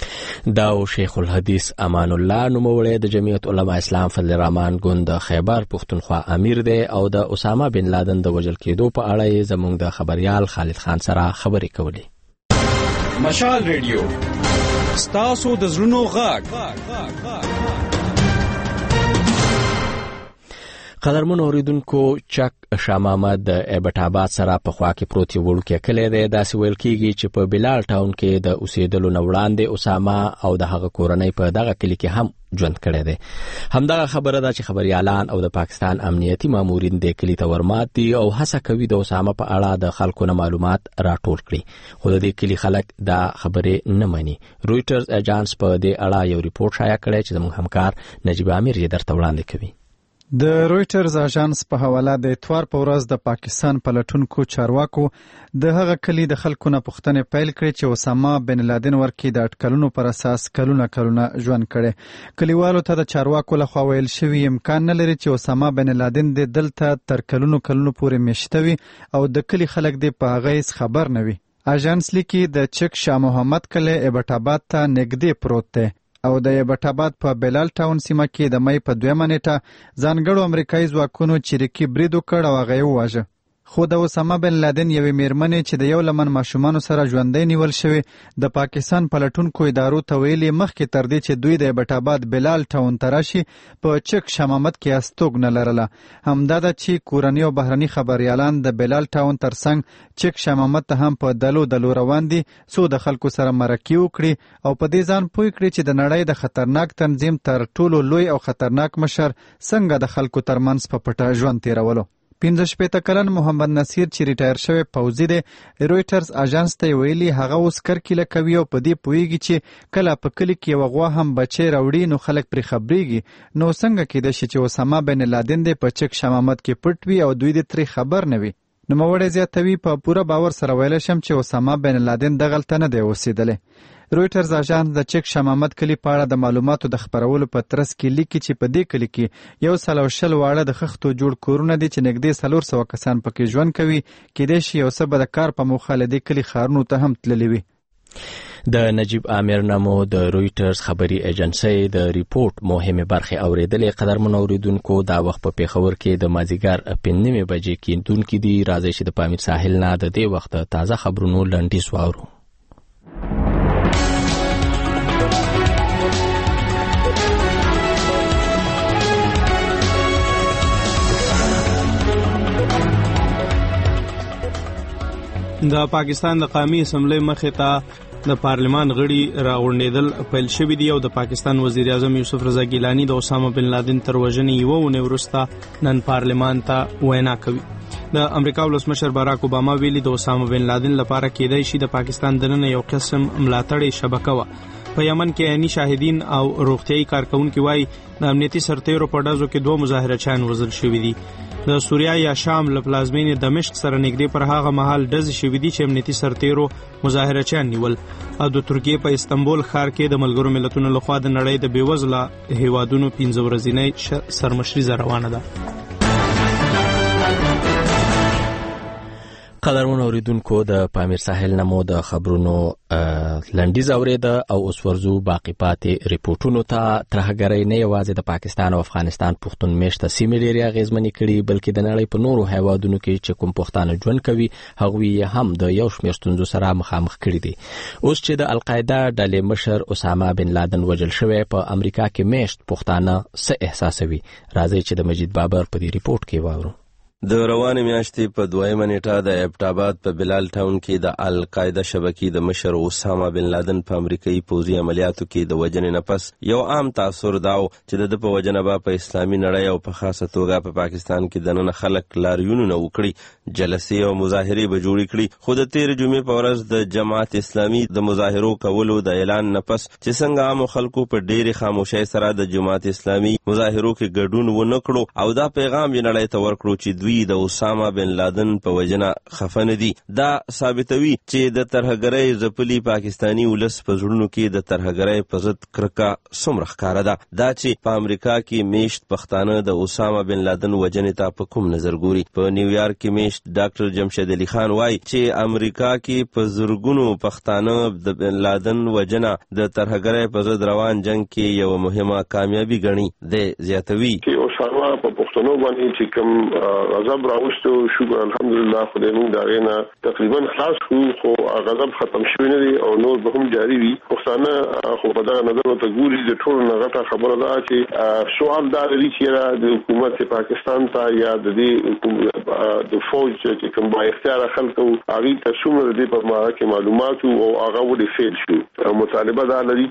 دا او شیخ الحدیث امان الله نوموړی د جمعیت علما اسلام فضل الرحمن ګوند خیبر پښتونخوا امیر دی او د اسامه بن لادن د وژل کېدو په اړه زموږ د خبريال خالد خان سره خبرې کولې. مشال ریډیو ستاسو د زړونو غږ. قدرمن اوریدونکو چک شاه محمد د ایبټاباد سره په خوا کې پروت یو وړوکی کلی دی. داسې ویل کېږي چې په بلال ټاون کې د اوسېدلو نه وړاندې اسامه او د هغه کورنۍ په دغه کلي کې هم ژوند کړی دی. همدغه خبره ده چې خبريالان او د پاکستان امنیتي مامورین د کلي ته ورمات دي او هڅه کوي د اسامه په اړه د خلکو نه معلومات راټول کړي خو د دې کلي خلک دا خبرې نه مني. رويټرز اجانس په دې اړه یو ریپورت شایع کړی چې زموږ همکار نجیب عامر یې درته وړاندې کوي. د رويټرز اژانس په حواله د اتوار په ورځ د پاکستان پلټونکو چارواکو د هغه کلی د خلکو نه پوښتنه پیل کړې چې اسامه بن لادن ورکی د اټکلونو پر اساس کلونه کلونه ژوند کړي. کلیوالو ته د چارواکو لخوا ویل شوی امکان نه لري چې اسامه بن لادن د دلته تر کلونو کلونو پورې مشتوي او د کلی خلک د په هغه خبر نه وي. اژانس لیکي د چک شاه محمد کلی ایبټاباد ته نږدې پروت دی او د ایبټاباد په بلال ټاون سیمه کې د مې په دویمه نیټه ځانګړو امریکایي ځواکونو چریکي برید وکړ او هغه یې وواژه. خو د اسامه بن لادن یوې میرمنې چې د یو لمن ماشومانو سره ژوندۍ نیول شوی د پاکستان پلټونکو ادارو ته ویلي مخکې تر دې چې دوی د ایبټاباد بلال ټاون ته راشي په چک شاه محمد کې استوګنه لرله. همدا ده چې کورني او بهرني خبريالان د بلال ټاون ترڅنګ چک شاه محمد ته هم په دلو دلو روان دي څو د خلکو سره مرکه وکړي او په دې ځان پوه کړي چې د نړۍ د خطرناک تنظیم تر ټولو لوی او خطرناک مشر څنګه د خلکو ترمنځ په پټه ژوند تیرولو. پنځه شپېته کلن محمد نصیر چې ریټایر شوی پوځي دی رويټرز اژانس ته ویلي هغه اوس کرکیله کوي او په دې پوهیږي چې کله په کلی کې یو غوا هم بچی راوړي نو خلک پرې خبريږي نو څنګه کېدای شي چې اسامه بن لادن د په چک شاه محمد کې پټ وي او دوی د تری خبر نه وي. نو موړې زیاتوي په پوره باور سره ویل شم چې اسامه بن لادن دغلته نه دی اوسېدلی. رويټرز اژانس د چک شاه محمد کلی په اړه د معلوماتو د خبرولو په ترڅ کې لیکي چې په دې کلی کې یو سل او شل واړه د خښتو جوړ کورونه دي چې نږدې څلور سوه کسان پکې ژوند کوي. کېدای شي یو څه به د کار په موخه له دې کلي ښارونو ته هم تللي وي. د نجیب آمر نامو د رويټرز خبري ایجنسی د ریپورت مهمه برخه اوریدلې. قدرمن اوریدونکو دا وخت په پیښور کې د مازیګر پنځمه بجې کې دونکو دی راځي چې د پامیر ساحل نه د دې وخت تازه خبرونو لنډي سوارو. د پاکستان د قومي اسمبلی مخې ته د پارلمان غړي راغونډېدل پیل شوي دي او د پاکستان وزیر اعظم یوسف رضا ګیلانی د اسامه بن لادن تر وژنې یوه اونۍ وروسته نن پارلمان ته وینا کوي. د امریکا ولسمشر باراک اوباما ویلي د اسامه بن لادن لپاره کېدای شي د پاکستان دننه یو قسم ملاتړ شبکه وه. په یمن کې عیني شاهدین او روغتیايي کارکونکي وایي د امنیتي سرتیرو په ډزو کې دوه مظاهرچیان وژل شوي دي. د سوریا یا شام له پلازمینې دمشق سره نږدې پر هغه مهال ډزې شوي دي چې امنیتي سرتیرو مظاهرچیان نیول او د ترکیې په استنبول ښار کې د ملګرو ملتونو لخوا د نړۍ د بېوزله هیوادونو پنځه ورځنۍ سرمشریزه روانه ده. قدرمن اوریدونکو د پامیر ساحل نمو د خبرونو لنډیز اوریده او اوس ورزو باقی پاتې ریپورتونو ته. ترهګرۍ نه یوازې د پاکستان او افغانستان پښتون میشته سیمې ډېرې اغېزمنې کړي بلکې د نړۍ په نورو هیوادونو کې چې کوم پښتانه ژوند کوي هغوی هم د یو شمېر ستونزو سره مخامخ کړي دي. اوس چې د القاعده ډلې مشر اسامه بن لادن وژل شوی په امریکا کې میشت پښتانه څه احساسوي راځي چې د مجید بابر په دې ریپورت کې واورو. د روانې میاشتې په دویمه نیټه د ابټاباد په بلال ټاون کې د القاعده شبکې د مشر اسامه بن لادن په امریکایي پوځي عملیاتو کې د وژنې نه پس یو عام تاثر داو چې د په وژنه به په اسلامي نړۍ او په خاصه توګه په پاکستان کې دننه خلک لاریونونه وکړي، جلسې او مظاهرې به جوړې کړي. خو د تیر جمعې په ورځ د جماعت اسلامي د مظاهرو کولو د اعلان نه پس چې څنګه عام خلکو په ډېرې خاموشۍ سره د جماعت اسلامي مظاهرو کې ګډون ونه کړو او دا پیغام یې نړۍ ته ورکړو چې دوی د اسامه بن لادن په وجنه خفه نه دي. دا ثابتوي چې د ترهګرۍ ځپلي پاکستانی ولس په زړونو کې د ترهګرۍ په ضد کرکه څومره ښکاره ده. دا چې په امریکا کې میشت پښتانه د اسامه بن لادن وجنې ته په کوم نظر ګوري. په نیویارک کې میشت ډاکټر جمشید علي خان وایي چې امریکا کې په زرګونو پښتانه د بن لادن وجنه د ترهګرۍ په ضد روان جنگ کې یو مهمه کامیابي ګڼي. د زیاتوي چې اسامه په پښتنو باندې چې کوم غضب راوستو شکر الحمدلله خدای موږ دا غینا تقریبا خلاص شو، خو غضب ختم شوی نه دی او نور به هم جاری وي. پښتانه خو په دغه نظر ته ګوري د ټول نغټه خبره ده چې سوال دا لري چې د حکومت پاکستان ته یا د دې د فوج چې کوم با اختیار خلکو هغه ته څومره د په ماده کې معلومات او هغه ولې فیل شو. مطالبه دا لري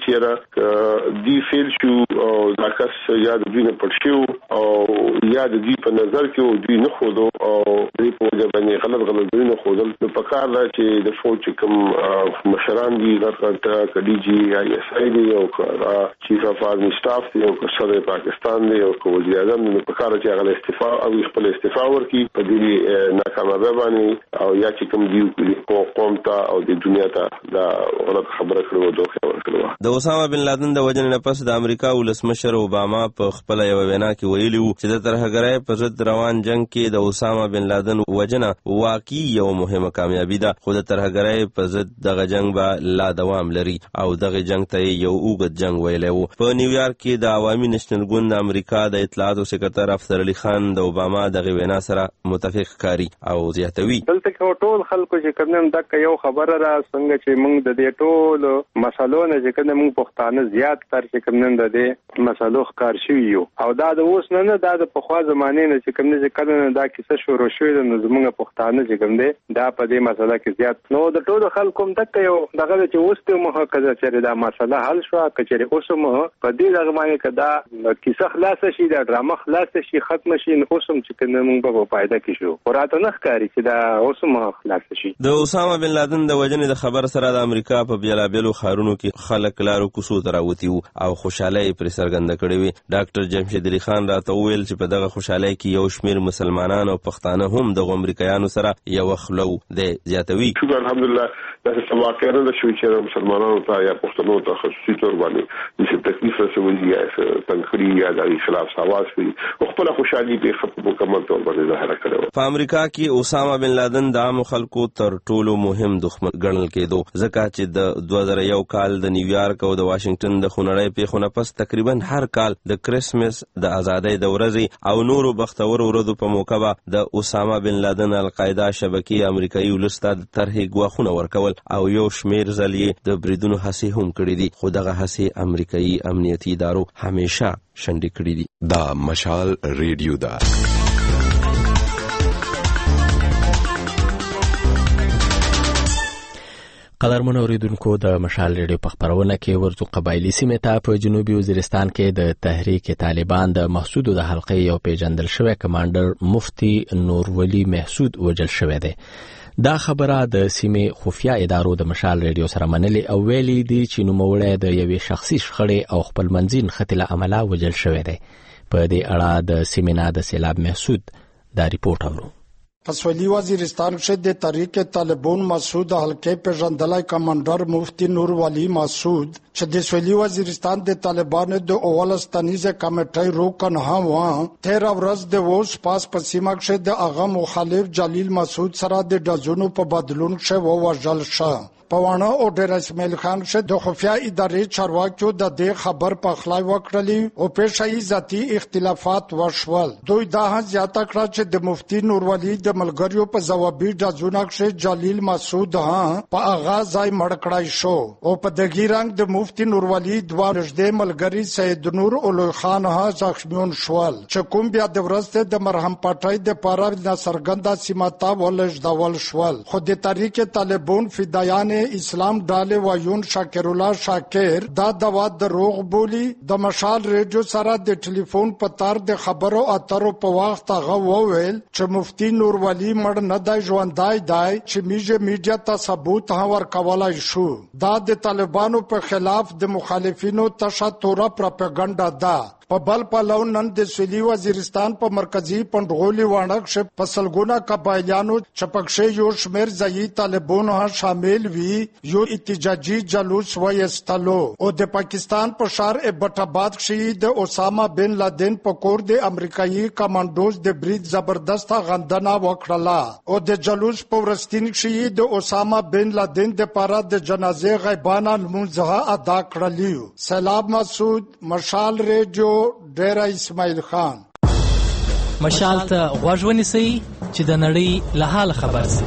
چې دی فیل شو او دا کس یا د دې په پړشو او یا د دې په نظر کې دوی نه خودو او دې په وجه باندې غلط غلط دوی نه خودل. نو پکار دا چې د فوج کوم مشران دي غټه کډیجی یا ایس آی دی او چیف اف آرمی سټاف دی او صدر پاکستان دی او وزیر اعظم نو پکار چې هغه استعفا او خپل استعفا ورکړي په دې ناکامه باندې او یا چې کوم دی قوم ته او د دنیا ته دا غلط خبره کړو دوه ورکړو. د اسامه بن لادن د وژنې نه پس د امریکا ولسمشر اوباما په خپل یو وینا کې ویلي و چې د ترهګرۍ په ضد روان جنگ کې د اسامه بن لادن وجنه واقعي یو مهمه کامیابی ده، خو د ترهګرۍ په ضد دغه جنگ به لا دوام لري او دغه جنگ ته یو اوږد جنگ ویلی و. په نیویارک کې د عوامي نېشنل ګوند امریکا د اطلاعاتو سکرټر افسر علي خان د اوباما دغه وینا سره متفق ښکاري او زیاتوي دلته کې ټول خلکو چې کوم دغه یو خبره را څنګه چې موږ د دې ټول مسالو نه چې کوم موږ پښتانه زیات تر چې کوم نن د دې مسالو ښکار شوی یو او دا د اوس نه نه دا د پخوا زمانه نه چې کوم نه چې کله دا کیسه شروع شوې ده نو زموږ پښتانه چې کوم دي دا په دې مسله کې زیات نو د ټولو خلکو هم دغه یو دغه چې اوس ته مخه کړه چې دا مسله حل شو کچېره اوس مو په دې دغه باندې کدا کیسه خلاص شي دا ډرامه خلاص شي ختم شي نو اوس هم چې کنه موږ په فائدہ کې شو قرات نه ښکاری چې دا اوس مو خلاص شي. د اسامه بن لادن د وژنې د خبر سره د امریکا په بیلابیلو ښارونو کې خلک لارو کوڅو ته راوتي او خوشاله پر څرګنده کړې وي. ډاکټر جمشید علي خان راته وویل چې په دغه خوشاله کې یو شمېر مسلمانان او پښتانه هم د امریکایانو سره یو خلو د زیاتوي. شکر الحمدلله دا څه واقع نه شوی چې مسلمانانو ته یا پښتنو ته خصوصي تور باندې چې تکلیف رسولي یا تنخري یا د خلاف ساواز وي خپل خوشالي په خپل مکمل تور باندې ظاهر کړ. کړو. په امریکا کې اسامه بن لادن د عام خلکو تر ټولو مهم دښمن ګڼل کېدو ځکه چې د دوه زره یو کال د نیویارک او د واشنگټن د خونړۍ پیښو نه پس تقریبا هر کال د کرسمس د ازادۍ د ورځې او نورو بختورو ورځو په موقع به د اسامه بن لادن القاعده شبکې امریکایي ولس ته د طرحې ګواښونه ورکول او یو شمېر ځل یې د بریدونو هڅې هم کړي دي، خو دغه هڅې امریکایي امنیتي ادارو همیشه شنډې کړي دي. دا مشال ریډیو ده. قدرمن اوریدونکو، د مشال ریډیو په خبرونه کې ورځو قبایلی سیمې ته په جنوبي وزیرستان کې د تحریک طالبان د محسودو د حلقې یو پیژندل شوی کمانډر مفتی نورولی محسود وژل شوی دی. دا خبره د سیمې خفیه ادارو د مشال ریډیو سره منلې او ویلي دي چې نوموړی د یوې شخصي شخړې او خپل منځین خطي له امله وژل شوی دی. په دې اړه د سیمې نه د سیلاب محسود دا ریپورت اورو. پسولی وزیرستان کې د تحریک طالبان مسعود حلقې پیژندلای کمانډر مفتی نور ولی مسعود چې د سویلی وزیرستان د طالبانو د اول ستنیزه کمیټې روکن هوا تیر ورځ د ووس پاس په سیمه کې د هغه مخالف جلیل مسعود سره د دزونو په بدلون کې ووژل شو. پوانه او ډیر اسماعیل خان شه د خفیا ادارې چارواکو د دې خبر په خلای وکړلی او پېښې ذاتی اختلافات وشول. دوی دا زیاته کړه چې د مفتی نور ولی د ملګریو په ځوابي ځونه کې جلیل مسعود ها په اغاز ځای مړ کړای شو او په دغه رنګ د مفتی نور ولی دوه نږدې ملګری سید نور اولو خان ها زخمیون شول چې کوم بیا د ورسته د مرهم پټای د پاره د سرګندا سیماتا ولج دول شول. خو د تحریک طالبان فدایان اسلام ډاله وایون شاکر الله شاکر دا دوا دروغ بولی. د مشال ریډیو سره د ټلیفون په تار د خبرو اترو په وخت هغه وویل چې مفتی نور ولی مړ نه دی ژوندای دی چې میجه میډیا ته ثبوت ور کولای شو. دا د طالبانو په خلاف د مخالفینو تشاتوره پروپاګاندا ده. په بل پلو نن د سویلی وزیرستان په مرکزی پندغولی وانک ش پسلګونا قبایلیانو چپکشه یو شمیر ځای طالبانو شامل وی یو احتجاجی جلوس وایستلو او د پاکستان په شهر ابټاباد کې د اسامه بن لادن په کور د امریکایي کمانډوز د برید زبردست غندنه وکړه او د جلوس په ورستین کې د اسامه بن لادن د پاره د جنازې غیبانه لمونځه ادا کړلیو. سلام مسعود، مشال ریډیو، ډیرا اسماعیل خان. مشال ته غوږ ونیسئ چې د نړۍ له حال خبر شئ.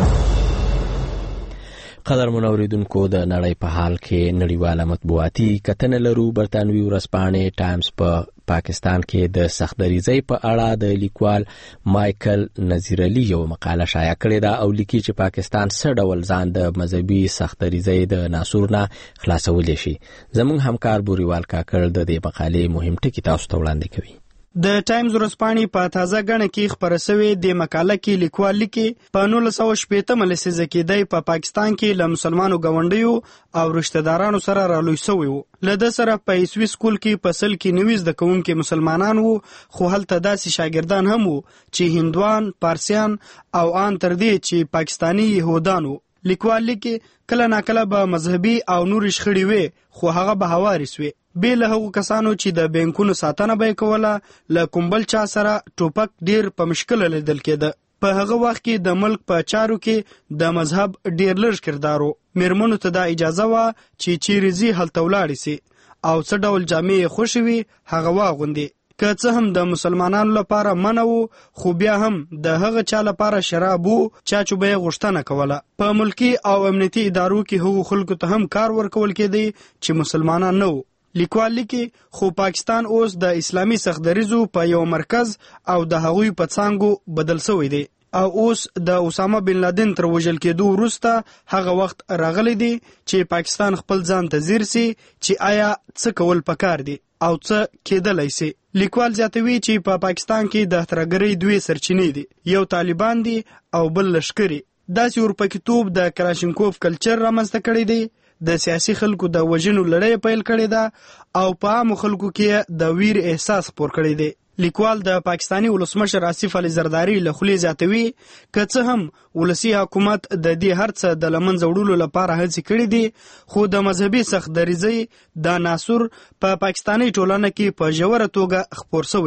قدرمن اوریدونکو، د نړۍ په حال کې نړیواله مطبوعاتي کتنه لرو. برتانوي ورځپاڼې ټایمز په پاکستان کې د سختدریزۍ په اړه د لیکوال مایکل نذیر علي یو مقاله شایع کړې ده او لیکي چې پاکستان څه ډول ځان د مذهبي سختدریزۍ د ناسور نه خلاصولی شي. زموږ همکار بوریوال کاکړ د دې مقالې مهم ټکي تاسو ته وړاندې کوي. د ټایمز ورځپاڼې په تازه غڼه کې خبره شوې د مقاله کې لیکوال لیکي په نولس سوه شپېته لسیزه کې د په پاکستان کې له مسلمانو ګاونډیو او رشتہ دارانو سره رالوی شوی وو. له د سره په ایسوي سکول کې په سل کې نوي زده کوونکي مسلمانان وو، خو هلته داسې شاګردان هم وو چې هندوان، پارسیان او ان تر دې چې پاکستانی يهودان وو. لیکوال لیکي کله ناکله به مذهبي او نور شخړې وي، خو هغه به هواري سوي. به له هغو کسانو چې د بانکونو ساتنه به کوله له کومبل چا سره ټوپک ډیر په مشکل لیدل کېده. په هغه وخت کې د ملک په چارو کې د مذهب ډیر لږ کردارو. میرمنو ته دا اجازه وا چې چیرې زی هلته ولاړې سي او څه ډول جامې خوښې وي هغه واغوندي. که څه هم د مسلمانانو لپاره منع وو، خو بیا هم د هغه چا لپاره شراب وو چا چې به غوښتنه کوله. په ملکی او امنیتي ادارو کې هغو خلکو ته هم کار ورکول کېدی چې مسلمانان نه وو. لیکوال لیکي خو پاکستان اوس د اسلامي سختدریزو په یو مرکز او د هغوی په څانګو بدل شوی دی او اوس د اسامه بن لادن تر وژل کېدو وروسته هغه وخت راغلی دی چې پاکستان خپل ځان ته ځیر سي چې آیا څه کول پکار دي او څه کېدلی سي. لیکوال زیاتوي چې په پا پاکستان کې د ترهګرۍ دوی سرچینې دي، یو طالبان دي او بل لشکري. داسې ورپکېتوب د کراشنکوف کلچر رامنځته کړی دی، د سیاسي خلکو د وژنو لړۍ پیل کړې ده او په عامو خلکو کې د ویر احساس خپور کړی دی. لیکوال د پاکستانی ولسمشر آصف علي زرداری له خولې زیاتوي که څه هم ولسی حکومت د دې هرڅه د لمنځه وړلو لپاره هڅې کړې دي، خو د مذهبي سختدریزۍ د ناسور په پا پاکستاني ټولنه کې په ژوره توګه خپور شوی دی.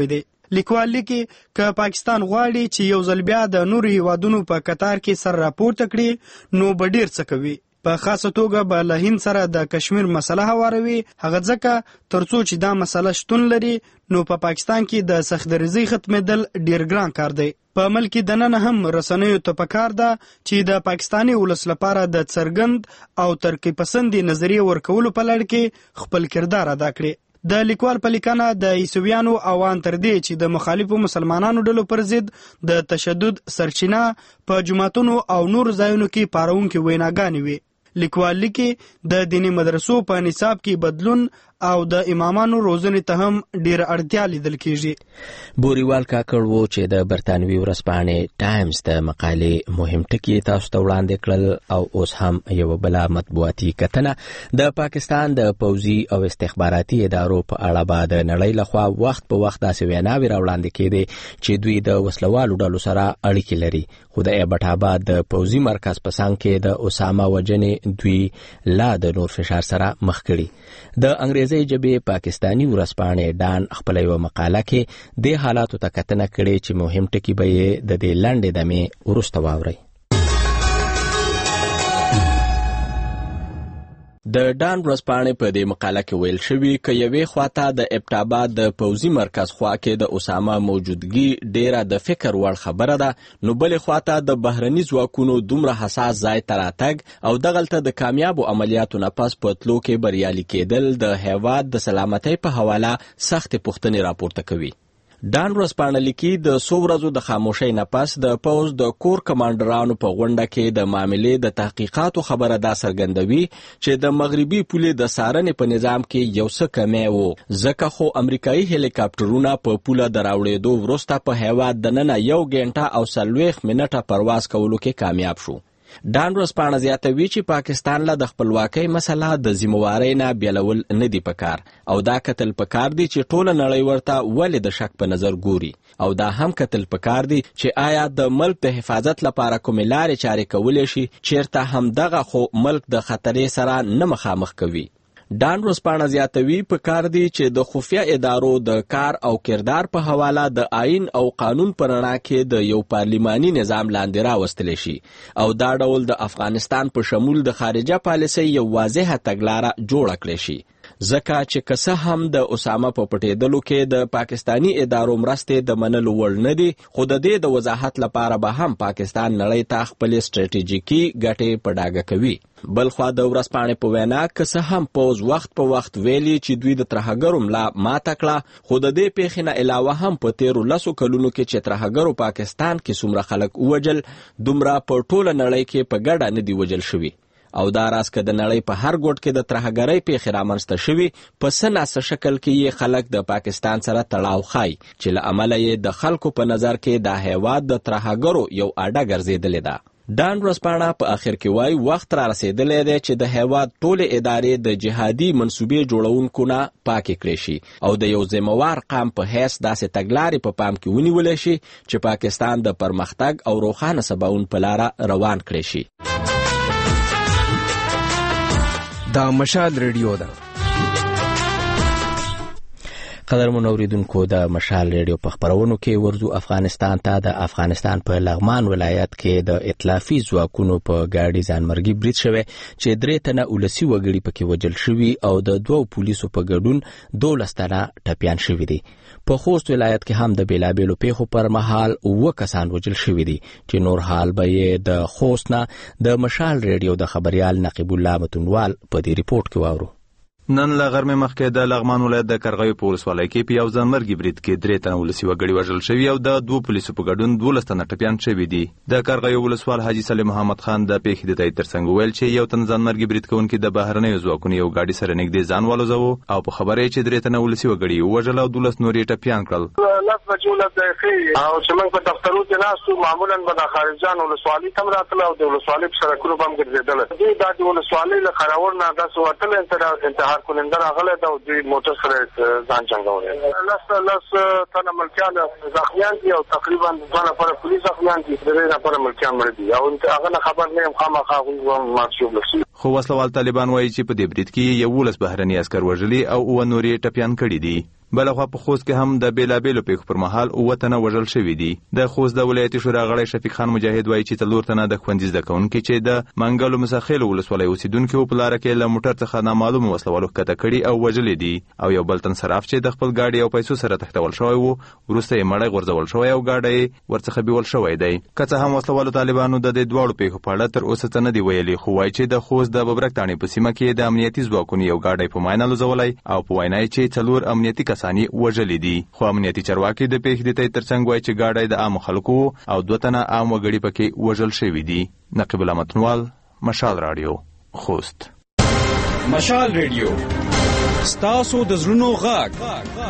لیکوال لیکي که پاکستان غواړي چې یو ځل بیا د نورو هیوادونو په قطار کې سر راپورته کړي نو به ډیر څه کوي. په خاصه توګه به له هند سره د کشمیر مسله هواروي، هغه ځکه ترڅو چې دا مسله شتون لري نو په پا پاکستان کې د سختدریزۍ ختمېدل ډیر ګران کار دی. په ملک کې دننه هم رسنیو ته پکار ده چې د پاکستاني ولس لپاره د څرګند او ترقی پسندي نظریه ورکولو په لړ کې خپل کردار ادا کړي. د لیکوال په لیکنه د عیسویانو اوان تر دې چې د مخالفو مسلمانانو ډلو پر ضد د تشدد سرچینه په جماعتونو او نور ځایونو کې پارونکي ویناګانې وي. لیکوال لیکي د دیني مدرسو په نصاب کې بدلون او د امامانو روزنې ته هم ډیر اړتیا لیدل کیږي. بوریوال کاکړ وو چې د برتانوي ورځپاڼې ټایمز د مقالې مهم ټکي تاسو ته وړاندې کړل او اوس هم یو بل مطبوعاتي کتنه د پاکستان د پوځي او استخباراتي ادارو په اړه به د نړۍ لخوا وخت په وخت داسې ویناوې راوړاندې کېدې چې دوی د وسلوالو ډلو سره اړیکې لري، خو د ایبټ آباد د پوځي مرکز په څنګ کې د اسامه وجنې دوی لا د نور فشار سره مخ کړي. د انګریزي ژبې پاکستاني ورځپاڼې ډان خپل یو مقاله کې د حالاتو ته کتنه کړې چې مهم ټکي به یې د دې لنډې دمې وروسته واورئ. د ډان ورځپاڼې په دې مقاله کې ویل شوي که یوې خواته د ایبټاباد د پوځي مرکز خوا کې د اسامه موجودګي ډیره د فکر وړ خبره ده، نو بلې خواته د بهرني ځواکونو دومره حساس ځای ته راتګ او دغلته د کامیابو عملیاتو نه پس په تلو کې بریالي کېدل د هیواد د سلامتۍ په حواله سختې پوښتنې راپورته کوي. ډان ورځپاڼه لیکي د څو ورځو د خاموشۍ نه پس د پوځ د کور کمانډرانو په غونډه کې د معاملې د تحقیقاتو خبره دا څرګندوي چې د مغربي پولې د څارنې په نظام کې یو څه کمی و، ځکه خو امریکایي هلیکاپټرونه په پوله د راوړېدو وروسته په هیواد دننه یو غنټه او څلوېښت منټه پرواز کولو کې کامیاب شو. ډان ورځپاڼه زیاتوي چې پاکستان له د خپلواکۍ مسله د ذمہوارۍ نه بیلول نه دی پکار او دا کتل پکار دی چې ټوله نړۍ ورته ولې د شک په نظر ګوري او دا هم کتل پکار دی چې آیا د ملک د حفاظت لپاره کومې لارې چارې کولی شي چیرته هم دغه خو ملک د خطرې سره نه مخامخ کوي. ډان ورځپاڼه زیاتوي پکار دی چې د خفیه ادارو د کار او کردار په حواله د آئین او قانون په رڼا کې د یو پارلیماني نظام لاندې راوستلی شي او دا ډول د افغانستان په شمول د خارجه پالیسۍ یو واضحه تګلاره جوړه کړی شي، ځکه چې که څه هم د اسامه په پټېدلو کې د پاکستاني ادارو مرستې د منلو وړ نه دي، خو د دې د وضاحت لپاره به هم پاکستان نړۍ ته خپلې سټریټیژیکي ګټې په ډاګه کوي. بلخوا د ورځپاڼې په وینا که څه هم پوځ وخت په وخت ویلي چې دوی د ترهګرو ملا ماته کړه، خو د دې پیښې نه علاوه هم په تیرو لسو کلونو کې چې ترهګرو پاکستان کې څومره خلک ووجل دومره په ټوله نړۍ کې په ګډه نه دي وجل شوي او دا راز که د نړۍ په هر ګوټ کې د ترهګرۍ پیښې رامنځته شوي په څه ناسه شکل کې یې خلک د پاکستان سره تړاو ښایي چې له امله یې د خلکو په نظر کې دا هیواد د ترهګرو یو اډه ګرځېدلې ده. ډان ورځپاڼه په آخر کې وایي وخت را رسېدلی دی چې د هیواد ټولې ادارې د جهادي منصوبې جوړونکو نه پاکې کړی شي او د یو ذمہوار قام په حیث داسې تګلارې په پام کې ونیولی شي چې پاکستان د پرمختګ او روښانه سباوون په لاره روان کړی شي. دا مشال ریډیو ده. قدرمن اوریدونکو، د مشال ریډیو په خبرونو کې ورځو افغانستان ته. د افغانستان په لغمان ولایت کې د ائتلافي ځواکونو په ګاډي ځانمرګي برید شوی چې درې تنه ولسي وګړي پکې وژل شوي او د دوو پولیسو په ګډون دولس تنه ټپیان شوي دي. په خوست ولایت کې هم د بیلابیلو پیښو پر مهال اووه کسان وژل شوي دي چې نور حال به یې د خوست نه د مشال ریډیو د خبریال نقیب الله متونوال په دې ریپورت کې واورو. نن له غرمې مخکې د لغمان ولایت د کرغیو په ولسوالۍ کې په یو ځانمرګي برید کې درې تنه ولسي وګړي وژل شوي او د دوو پولیسو په ګډون دولس تنه ټپیان شوي دي. د کرغیو ولسوال حاجي سلیم محمد خان د پیښې د تایید ترڅنګ وویل چې یو تن ځانمرګي برید کوونکي د بهرنیو ځواکونو یو ګاډي سره نږدې ځان والوزاوه او په خبره یې چې درې تنه ولسي وګړي ووژل او دولس نور یې ټپیان کړل. لس بجو لس دقیقې او چې موږ په دفترونو کې ناستو معمولا به د خارجان ولسوالۍ ته هم راتله او د ولسوالۍ په سړکونو به هم ګرځېدله. دوی دا د ولسوالۍ له خراور نه داسې وتل انتحار کننده راغلی دا دوی موټر سره ځان جنګولی. لس لس تنه ملکیان زخمیان دي او تقریبا دوه نفره پولیس زخمیان دي، درې نفره ملکیان مړه دي او هغه نه خبر نه یم خامخا هغوی هم مات ژوبل شوي. خو وسلوال طالبان وایي چې په دې برید کې یولس بهرني عسکر وژلي او اووه نور یې ټپیان کړي دي. بلخوا په خوست کې هم د بیلابیلو پیښو پر مهال اووه تنه وژل شوي دي. د خوست د ولایتي شورا غړی شفیق خان مجاهد وایي چې څلور تنه د ښوونځي زده کوونکي چې د منګلو مساخیلو ولسوالۍ اوسیدونکي وو په لاره کې له موټر څخه نامعلومو وسلوالو ښکته کړي او وژلي دي، او یو بل تن صراف چې د خپل ګاډي او پیسو سره تښتول شوی وو وروسته یې مړی غورځول شوی او ګاډی یې ورڅخه بیول شوی دی. که څه هم وسلوالو طالبانو د دې دواړو پیښو په اړه تر اوسه څه نه دي ویلي، خو وایي چې د خوست د ببرک تاڼې په سیمه کې د امنیتي ځواکونو یو ګاډی په ماینه لوځولی او په وینا یې چې څلور امنیتي کسان یې وژلي دي. خو امنیتي چارواکي د پیښې د تایید ترڅنګ وایي چې ګاډی د عامو خلکو او دوه تنه عام وګړي پکې وژل شوي دي. نقیب الله متنوال، مشال راډیو، خوست. مشال ریډیو ستاسو د زړونو غږ.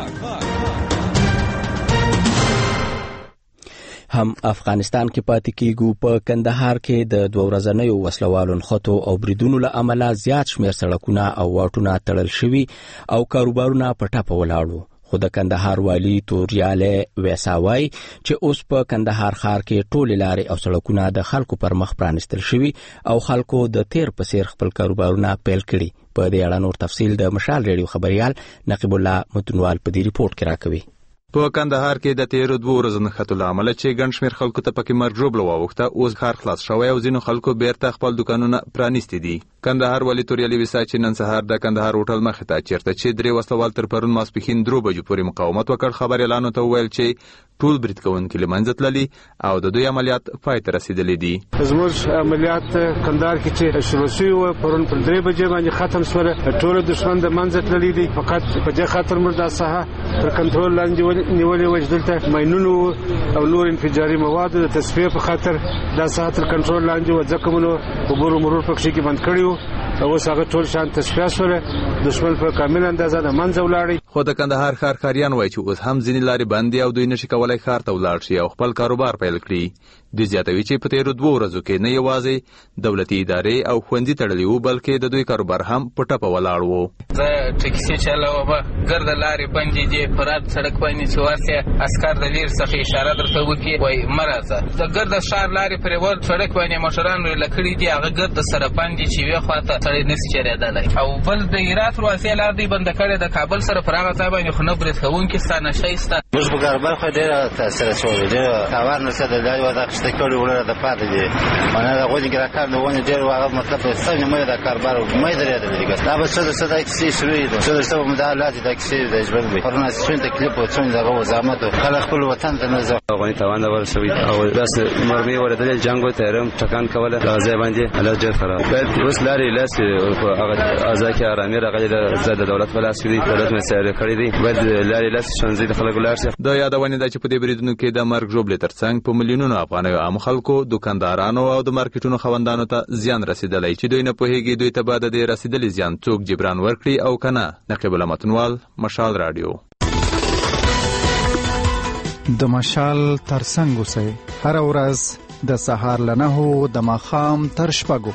هم افغانستان کې پاتې کیږو. په کندهار کې د دوه ورځنیو وسلوالو نښتو او بریدونو له امله زیات شمېر سړکونه او واټونه تړل شوي او کاروبارونه په ټپه ولاړو. خو د کندهار والي توریاله ویسا وایي چې اوس په کندهار ښار کې ټولې لارې او سړکونه د خلکو پر مخ پرانیستل شوي او خلکو د تیر په څیر خپل کاروبارونه پیل کړي. په دې اړه نور تفصیل د مشال ریډیو خبريال نقیب الله متنوال په دې ریپورت کې راکوي. په کندهار کې د تیرو دوه ورځو نښتو له امله چې ګڼ شمېر خلکو ته پکې مرګ ژوبله واوښته، اوس ښار خلاص شوی او ځینو خلکو بیرته خپل دوکانونه پرانیستي دي. کندهار والي توریالي ویسا چې نن سهار د کندهار هوټل مخې ته چیرته چې درې وسلوال تر پرون ماسپښین درو بجو پورې مقاومت وکړ، خبر اعلان ته وویل چې ټول برید کوونکي له منځه تللي او د دوی عملیات پای ته رسېدلي دي. زموږ عملیات کندهار کې چې شروع شوي وو پرون پر درې بجې باندې ختم شول، ټول دښمن د منځه تللي دي. فقط په دې خاطر موږ دا ساحه تر کنټرول لاندې نیولې وه چې دلته ماینونو او نور انفجاري موادو د تصفیې په خاطر دا ساحه تر کنټرول لاندې وه، ځکه موږ عبور مرور په کښې کې بند کړي وو او اوس هغه ټول شان تصفیه شوله، دښمن په کامل اندازه د منځه ولاړی. خو د کندهار ښار ښاریان وایي چې اوس هم ځینې لارې بندې او دوی نشي کولی ښار ته ولاړ شي او خپل کاروبار پیل کړي. دوی زیاتوي چې په تېرو دوو ورځو کې نه یوازې دولتي ادارې او ښوونځي تړلي وو بلکې د دوی کاروبار هم په ټپه ولاړ وو. زه ټکسي چلوم، ګرده لارې بندې دي، په رات سړک باندې چې ورسې عسکر د لیر څخه اشاره درته وکړي وایي مه راځه. د ګرده ښار لارې پرې ور سړک باندې موټران ویله کړي دي، هغه ګرده سره بندې چې یوې خوا ته سړی نسي چلېدلی. او بل د هرات رواسۍ لار دوی بنده کړې د کابل سره پر هغه ځای باندې خو نه برید کوونکي ستا نشه شته. موږ په کاروبار خو ډېره تاثیره شوې، ډېره تاوان نه شته، دا یوه دغه شته کړي وړه د پاتې دي معنی د غوږ کې را کار د ونې ډېر هغه مطلب سم نیمه د کاروبار مې درېدلی ګس دا به څه د څه دا کیسې شروع دي، څه د څه به دا لاتې دا کیسې د ژوند وي پرونه څون تکلیف او څون دغه وزامت خلک خپل وطن ته نه ځي. افغاني تاوان ور شوی او داس مرمي ورته جنگو ته رم ټکان کوله لازم باندې الله ډېر خراب باید اوس لارې لاس هغه ازاکه آرامي راغلي د دولت ولا سړي دولت مې سره کړی دی باید لارې لاس شونځي د خلکو لار شي. د یادونه ده چې په دې بریدونو کې د مرګ ژوبلې ترڅنګ په ملیونونو افغاني عام خلکو، دکاندارانو او د مارکیټونو خوندانو ته زیان رسیدلی چې دوی نه پوهیږي دوی ته به د دې رسیدلی زیان څوک جبران ورکړي او کنه. نقیب الله متنوال، مشال راډیو. د مشال ترڅنګ اوسئ هر ورځ د سهار له نهو د ماښام تر شپږو.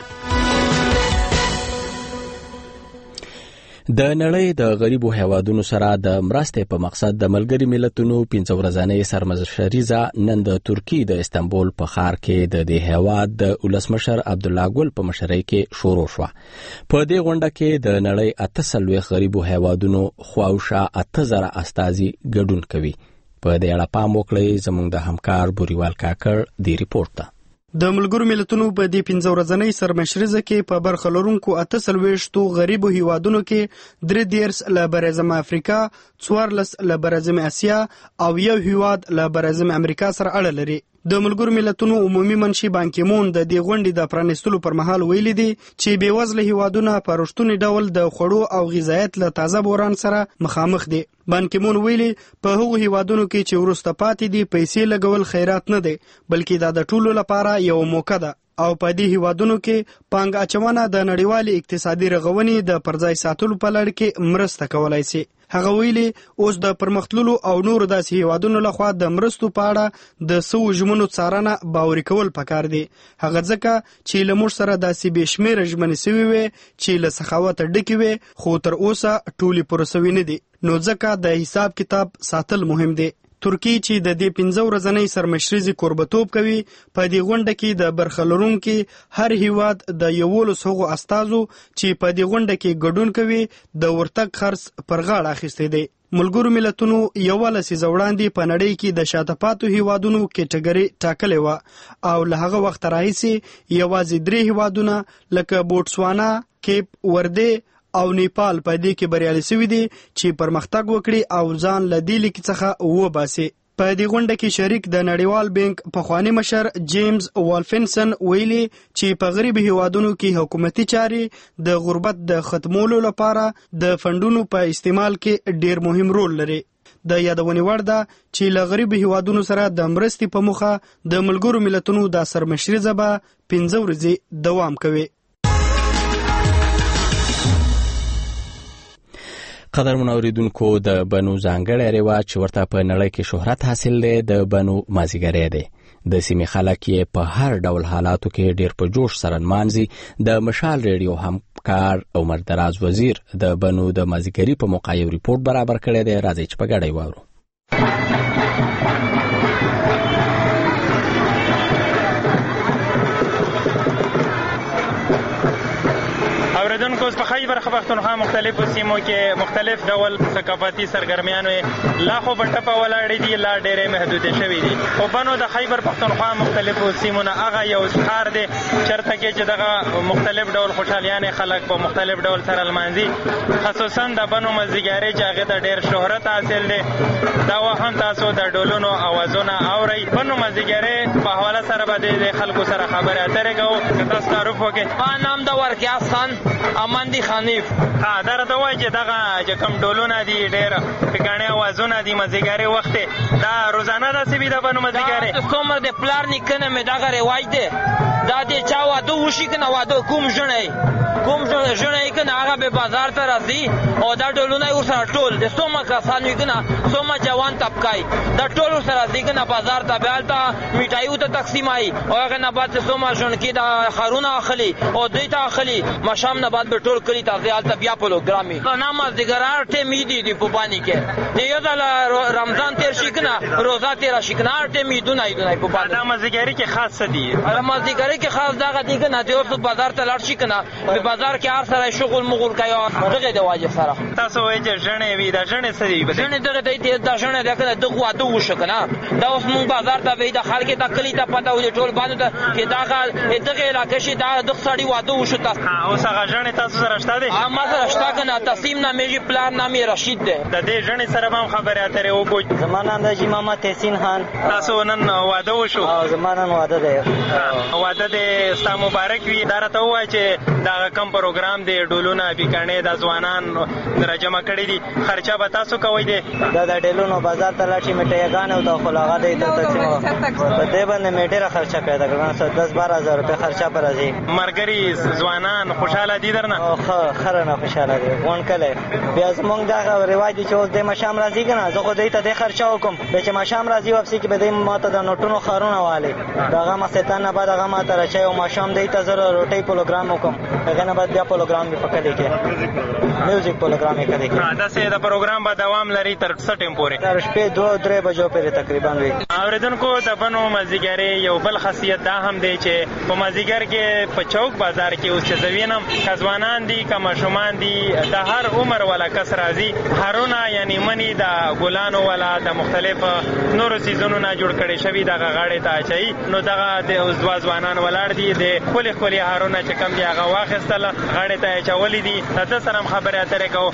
د نړۍ د غریبو هیوادونو سره د مرستې په مقصد د ملګري ملتونو پنځه ورځنۍ سرمشریزه نن د ترکی د استانبول په ښار کې د دې هیواد د ولسمشر عبدالله ګل په مشرۍ کې شروع شوه. په دې غونډه کې د نړۍ اته څلوېښت غریبو هیوادونو خواوشا اته زره استازي ګډون کوي. په دې اړه پام وکړئ زموږ د همکار بوریوال کاکړ دی ریپورت ته. د ملګرو ملتونو په دې پنځه ورځنۍ سرمشریزه کې په برخه لرونکو اته څلوېښتو غریبو هیوادونو کې درې دېرش له برازم افریقا، څوارلس له برازم اسیا او یو هیواد له برازم امریکا سره اړه لري. د ملګرو ملتونو عمومي منشي بانکیمون د دې غونډې د پرانیستلو پر مهال ویلي دي چې بېوزله هیوادونه په رښتوني ډول د خوړو او غذایت له تازه بحران سره مخامخ دي. بانکیمون ویلي په هغو هیوادونو کې چې وروسته پاتې دي پیسې لګول خیرات نه دی بلکې دا د ټولو لپاره یو موقع ده او په دې هیوادونو کې پانګه اچونه د نړیوالې اقتصادي رغونې د پرځای ساتلو په لړ کې مرسته کولای شي. هغه ویلي اوس د پرمختللو او نورو داسې هیوادونو لخوا د مرستو په اړه د سوو ژمنو څارنه باوري کول پکار دي. هغه ځکه چې له موږ سره داسې بې شمېره ژمنې سوي وي چې له سخاوته ډکې وي خو تر اوسه ټولې پوره سوي نه دي، نو ځکه د حساب کتاب ساتل مهم دي. ترکی چې د دې پنځه ورځنۍ سرمشریزې کوربتوب کوي په دې غونډه کې د برخه لرونکي هر هیواد د یولس هغو استازو چې په دې غونډه کې ګډون کوي د ورتګ خرڅ پر غاړه اخیستی دی. ملګرو ملتونو یوه لسیزه وړاندې په نړۍ کې د شاته پاتو هیوادونو کټګوري ټاکلې وه او له هغه وخت راهیسې یوازې درې هیوادونه لکه بوتسوانا، کیپ ورده او نیپال په دې کې بریالي شوي دي چې پرمختګ وکړي او ځان له دې لیکې څخه وباسي. په دې غونډه کې شریک د نړیوال بانک پخوانی مشر جیمز والفنسن ویلي چې په غریب هیوادونو کې حکومتي چارې د غربت د ختمولو لپاره د فندونو په استعمال کې ډیر مهم رول لري. د یادونې وړ ده چې له غریب هیوادونو سره د مرستې په موخه د ملګرو ملتونو د سرمشریزه به پنځه ورځې دوام کوي. قدرمن اوریدونکو، د بنو ځانګړی رواج چې ورته په نړۍ کې شهرت حاصل دی د بنو مازیګری دی. د سیمې خلک یې په هر ډول حالاتو کې ډیر په جوش سره نمانځي. د مشال ریډیو همکار عمر دراز وزیر د بنو د مازیګري په موقع یو ریپورت برابر کړی دی. راځئ چې په ګډه یې واورو. اوریدونکو، په خیبر پښتونخوا مختلفو سیمو کې مختلف ډول ثقافتي سرګرمیانو لا خو په ټپه ولاړې دي، لا ډېرې محدودې شوي دي. خو بنو د خیبر پښتونخوا مختلفو سیمو نه هغه یو ښار دی چېرته کې چې دغه مختلف ډول خوشحالیانې خلک په مختلف ډول سره لمانځي. خصوصا د بنو مازیګری چې هغې ته ډېر شهرت حاصل دی. دا وخت هم تاسو د ډولونو اوازونه اورئ. بنو مازیګری په حواله سره به د خلکو سره خبرې اترې کوو. که تاسو تعارف وکړئ. ما نام د ورکیاس خان اماندی خانیف. ها دا راته وایي چې دغه چې کوم ډولونه دي ډېر ټکاڼي اوازونه دي مازیګري وخت دا روزانه داسې وي د بنو مازیګري؟ دا څومره د پلار نیکه نه مې دغه رواج دی. دا د چا واده وشي که نه واده کوم ژڼی کوم ژڼی که نه هغه به بازار ته راځي او دا ډولونه یې ورسره ټول د څومره کسان وي که نه څومره جوان طبقه دا ټول ورسره راځي که نه بازار ته بیا هلته میټایو ته تقسیمایي او هغې نه بعد چې څومره ژڼکي دا ښارونه اخلي او دوی ته اخلي. ماښام نه بعد به ټول کلي ته ځي هلته بیا پروګرام وي. نه مازدیګر هر ټایم عیدي دي په باني کې. یو ځل رمضان تېر شي که نه روزه تېره شي که نه هر ټایم عیدونه عیدونه وي په باني. دا مازدیګري کې خاص څه دي؟ مازدیګري کې خاص دغه دي که نه چې اوس بازار ته لاړ شي که نه په بازار کې هر سړی شغل مغول کوي دغې د واجب سره. تاسو وایئ چې ژڼې وي، دا ژڼې څه دي؟ ژڼې دغه دی دا ژڼې دی که نه دغه واده وشو که نه دا اوس مونږ بازار ته وایي د خلکې ته کلي ته پته وي ټول باندې ته چې دغه دغې علاقې شي دا دغه سړي واده وشو. تاسو اوس هغه ژڼې تاسو سره شته دي؟ ما سره شته که نه. تسیم نامې چې پلار نام یې رشید دی. د دې ژڼې سره به هم خبرې اترې وکړو. زما نام دی جي محمد تحسین خان. تاسو نن واده وشو؟ زما نن واده دی. واده دې ستا مبارک وي. دا راته ووایه چې دغه کوم پروګرام دی ډولونه بیکاڼې د ځوانان راجمع کړي دي خرچه به تاسو کوئ دی؟ دا د ډولونو بازار ته لاړ شي میټایګانې او دا خو له هغه دی ته تقسیموه. په دې باندې مې ډېره خرچه کړې ده ګرانه دس باره هزار روپۍ خرچه به راځي. ملګري ځوانان خوشحاله دي درنه؟ ښه ښه رانه خوشحاله دي. غونډ کلی بیا زمونږ دغه رواج دی چې اوس دی ماښام راځي که نه زه خو دوی ته دې خرچه وکړم بیا چې ماښام راځي واپسي کې به دوی ما ته د نوټونو ښارونه والي د هغه ماخستان نه بعد هغه ما ته راچی او ماښام دوی ته زه روټۍ پروګرام وکړم هغې نه بعد بیا پروګرام مې په کلي کې میوزیک پروګرام یې کلي کې. داسې د پروګرام به دوام لري تر څه ټیم پورې؟ تر شپې دوه درې بجو پورې تقریبا وي. اورېدونکو د بنو مازیګرۍ یو بل خاصیت دا هم دی چې په مازیګر کې په چوک بازار کې اوس چې زه وینم که ځوانان دي که ماشومان دي د هر عمر والا کس راځي هارونه یعنې مني د ګلانو والا د مختلف نورو څیزونو نه جوړ کړی شوي دغه غاړې ته اچوي. نو دغه د اوس دوه ځوانان ولاړ دي د ښکلي ښکلي هارونه چې کوم دي هغه واخیستل غاړې ته اچولي دي. د ده سره هم خبرې اترې کوو.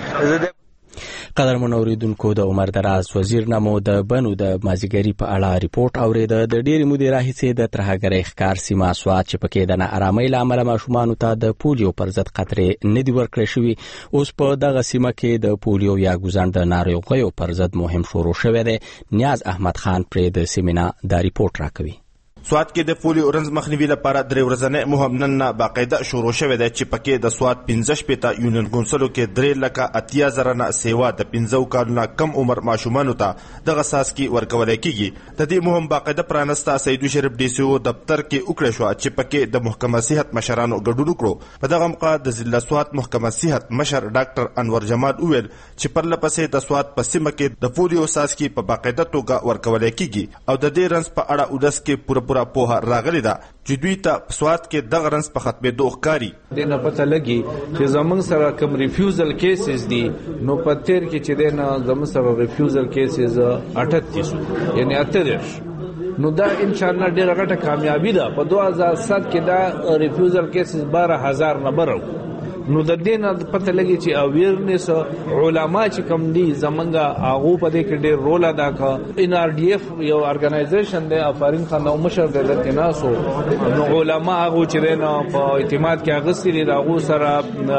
قدرمن اوریدونکو، د عمر دراز وزیر نامو د بنو د مازیګري په اړه ریپورت اورېده. د ډېرې مودې راهیسې د ترهګرۍ ښکار سیمه سوات چې پکې د ناارامۍ له امله ماشومانو ته د پولیو پر ضد قطرې نه دي ورکړې شوي. اوس په دغه سیمه کې د پولیو یا ګوزڼ د ناروغیو پر ضد مهم شروع شوی دی. نیاز احمد خان پرې د سیمې نه دا ریپورت راکوي. سوات کې د پولیو رنځ مخنیوي لپاره درې ورځنی مهم نن نه باقاعده شروع شوی دی چې پکې د سوات پنځه شپېته یونین کونسلو کې درې لکه اتیا زره نه سیوا د پنځو کالو کم عمر ماشومانو ته دغه څاڅکي ورکولی کیږي. د دې مهم باقاعده پرانسته سیدو شریف ډي سي او دفتر کې وکړی شوه چې پکې د محکمه صحت مشرانو ګډون وکړو. په دغه موقع د ضلع سوات محکمه صحت مشر ډاکټر انور جمال وویل چې پرله پسې د سوات په سیمه کې د پولیو څاڅکي په باقاعده توګه ورکولی کیږي او د دې رنځ په اړه اودس کې پوره پوره پوهه راغلی ده چې دوی ته په سوات کې دغه رنځ په ختمېدو ښکاري. دې نه پته لګي چې زموږ سره کوم ریفیوزل کیسز دي نو په تیر کې چې دی نه زموږ سره ریفیوزل کیسز اٹھتیس یعنی اتریش نو دا ان شاء الله ډیره غټه کامیابی ده. په دو هزار سات کې دا ریفیوزل کیسز بارہ هزار نه برو نو د دې نه پته لګي چې اویرنس علما چې کوم دي زمونږ هغه په دې کې ډېر رول ادا کړ. ان ار ډي اف یو ارګنایزیشن دی افارین خان نو مشر د دې ناسو نو علما هغه چې نه په اعتماد کې هغه سری راغو سره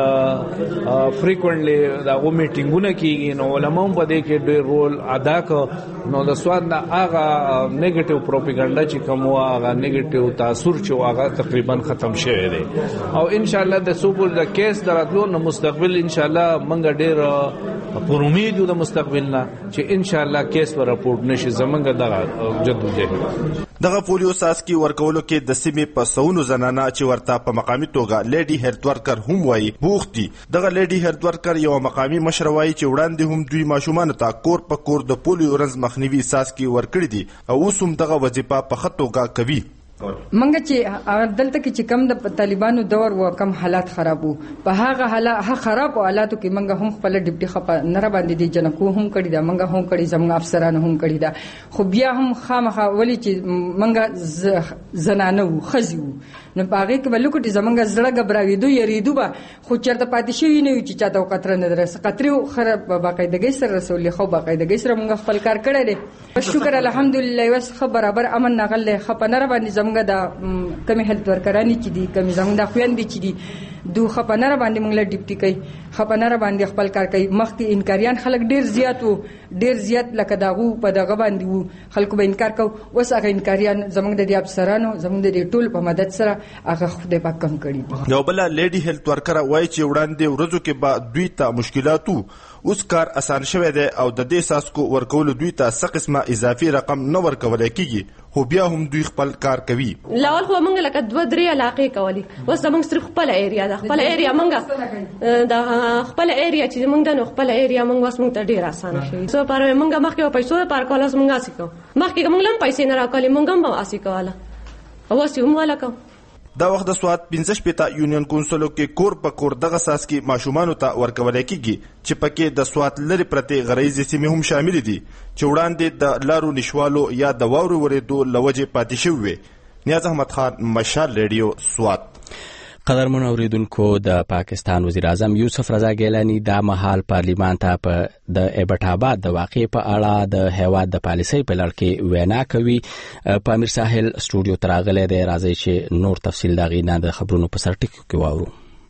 فریکوئنټلی دا و میټینګونه کیږي نو علما په دې کې ډېر رول ادا کړ. نو د سواد نه هغه نیگیټیو پروپاګاندا چې کوم هغه نیگیټیو تاثیر چې هغه تقریبا ختم شوی دی او ان شاء الله د سوپر د کیس دراتلو نو مستقبل ان شاء الله منګ ډېر پر امید یو د مستقبل نه چې ان شاء الله کیس پر راپورټ نشي زمونږ دغه جدوجہد. دغه پولیو ساسکی ورکولو کې د سیمې په سونو زنانه چې ورته په مقامي توګه لیډي هیلث ورکر هم وایي بوخت دي. دغه لیډي هیلث ورکر یو مقامي مشر وایي چې وړاندې هم دوی ماشومان ته کور په کور د پولیو رنځ مخنیوي ساسکی ورکړي دي او اوس هم دغه وظیفه په ښه توګه کوي. منګه چې دلته کې چې کم د طالبانو دور و کم حالات خرابو په هغه حالات ها خراب حالاتو کې منګه هم خپل ډیپټي خپه نه را باندې دي جنکو هم کړی دا منګه هم کړی زموږ افسرانو هم کړی دا خو بیا هم خامخا ولی چې منګه زنانه وو خزي وو نو پاغه کې ولکټي زمونږ زړه غبراویدو یریدو با خو چرته پاتې شي نه چې چاته قطر نه درس قطري خراب باقاعدګي سره رسول خو باقاعدګي سره موږ خپل کار کړی دی. شکر الحمدلله وس خبر برابر امن نغله خپنه را باندې زمونږ دا کمی هیلث ورکرانی چې دي کمی زمونږ د خويندې چې دي دو خپنه را باندې موږ له ډیپټي کوي خپنه را باندې خپل کار کوي. مخکې انکاریان خلک ډیر زیات وو ډیر زیات لکه داغو په دغه باندې وو خلکو به انکار کو اوس هغه انکاریان زمونږ د افسرانو زمونږ د ټول په مدد سره هغه خدای پاک کم کړی. یو بل لیډي هیلث ورکر وایي چې وړاندې ورځو کې به دوی ته مشکلاتو اوس کار اسان شوی دی او د دې ساسکو ورکول دوی ته څه قسمه اضافي رقم نه ورکول کیږي خو بیا هم دوی خپل کار کوي. لاول خو موږ لکه دوه درې علاقې کولې اوس زموږ صرف خپل ایریا ده خپل ایریا موږ د خپل ایریا چې موږ د خپل ایریا موږ اوس موږ ته ډیر اسانه شي. سو پر موږ مخکې پیسو پر کول موږ اسې کو مخکې موږ لم پیسې نه راکولې موږ هم اسې کوله او اوس هم ولا کو. دا وخت د سوات پنځه شپېته یونین کونسلو کې کور په کور دغه ساسکي ماشومانو ته ورکول کیږي چې پکې د سوات لري پرتې غریزي سیمې هم شامل دي چې وړاندې د لارو نشوالو یا د واورو ورېدو لوجې پاتې شوی. نیاز احمد خان، مشال ریډیو، سوات. قدرمن اوریدونکو د پاکستان وزیر اعظم یوسف رضا ګیلانی دا مهال پارلیمان ته په د ایبټ آباد د واقعې په اړه د هیواد د پالیسۍ په لړ کې وینا کوي. په امیر ساحل سټوډیو ته راغلی دی، راځي چې نور تفصیل د هغې نه د خبرونو په سر ټکو کې واورو.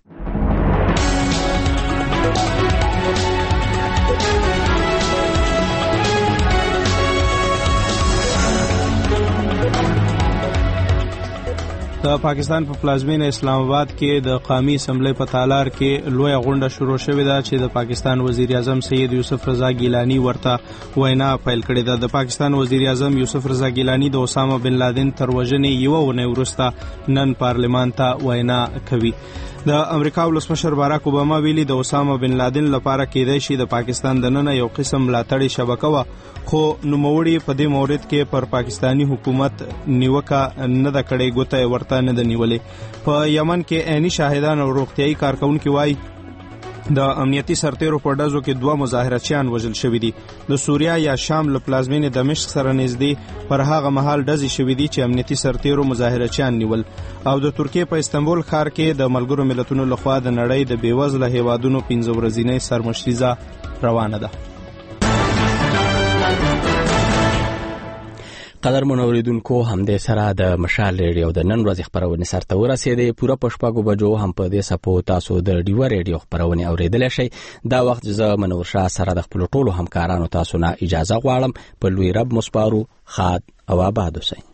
د پاکستان په پلازمینه اسلام آباد کې د قومي اسمبلی په تالار کې لویه غونډه شروع شوې ده چې د پاکستان وزیر اعظم سید یوسف رضا ګیلانی ورته وینا پیل کړې ده. د پاکستان وزیر اعظم یوسف رضا ګیلانی د اسامه بن لادن تر وژنې یوه اونۍ وروسته نن پارلمان ته وینا کوي. د امریکا ولسمشر باراک اوباما ویلي د اسامه بن لادن لپاره کېدای شي د پاکستان دننه یو قسم ملاتړي شبکه وه، خو نوموړي په دې مورد کې پر پاکستانی حکومت نیوکه نه ده کړې، ګوته یې ورته نه ده نیولې. په یمن کې عیني شاهدان او روغتیایي کارکونکي وایي د امنیتي سرتیرو په ډزو کې دوه مظاهرچیان وژل شوي دي. د سوریا یا شام له پلازمینې دمشق سره نږدې پر هغه مهال ډزې شوي دي چې امنیتي سرتیرو مظاهرچیان نیول. او د ترکیې په استنبول ښار کې د ملګرو ملتونو لخوا د نړۍ د بېوزله هیوادونو پنځه ورځنۍ سرمشریزه روانه ده. قدرمن اوریدونکو، همدې سره د مشال ریډیو د نن ورځې خپرونې سرته ورسېدې. پوره په شپږو بجو هم په دې سپو تاسو د ډیوه ریډیو خپرونې اوریدلی شئ. دا وخت زه منور شاه سره د خپلو ټولو همکارانو تاسو نه اجازه غواړم. په لوی رب مو سپارو. ښاد او آباد اوسئ.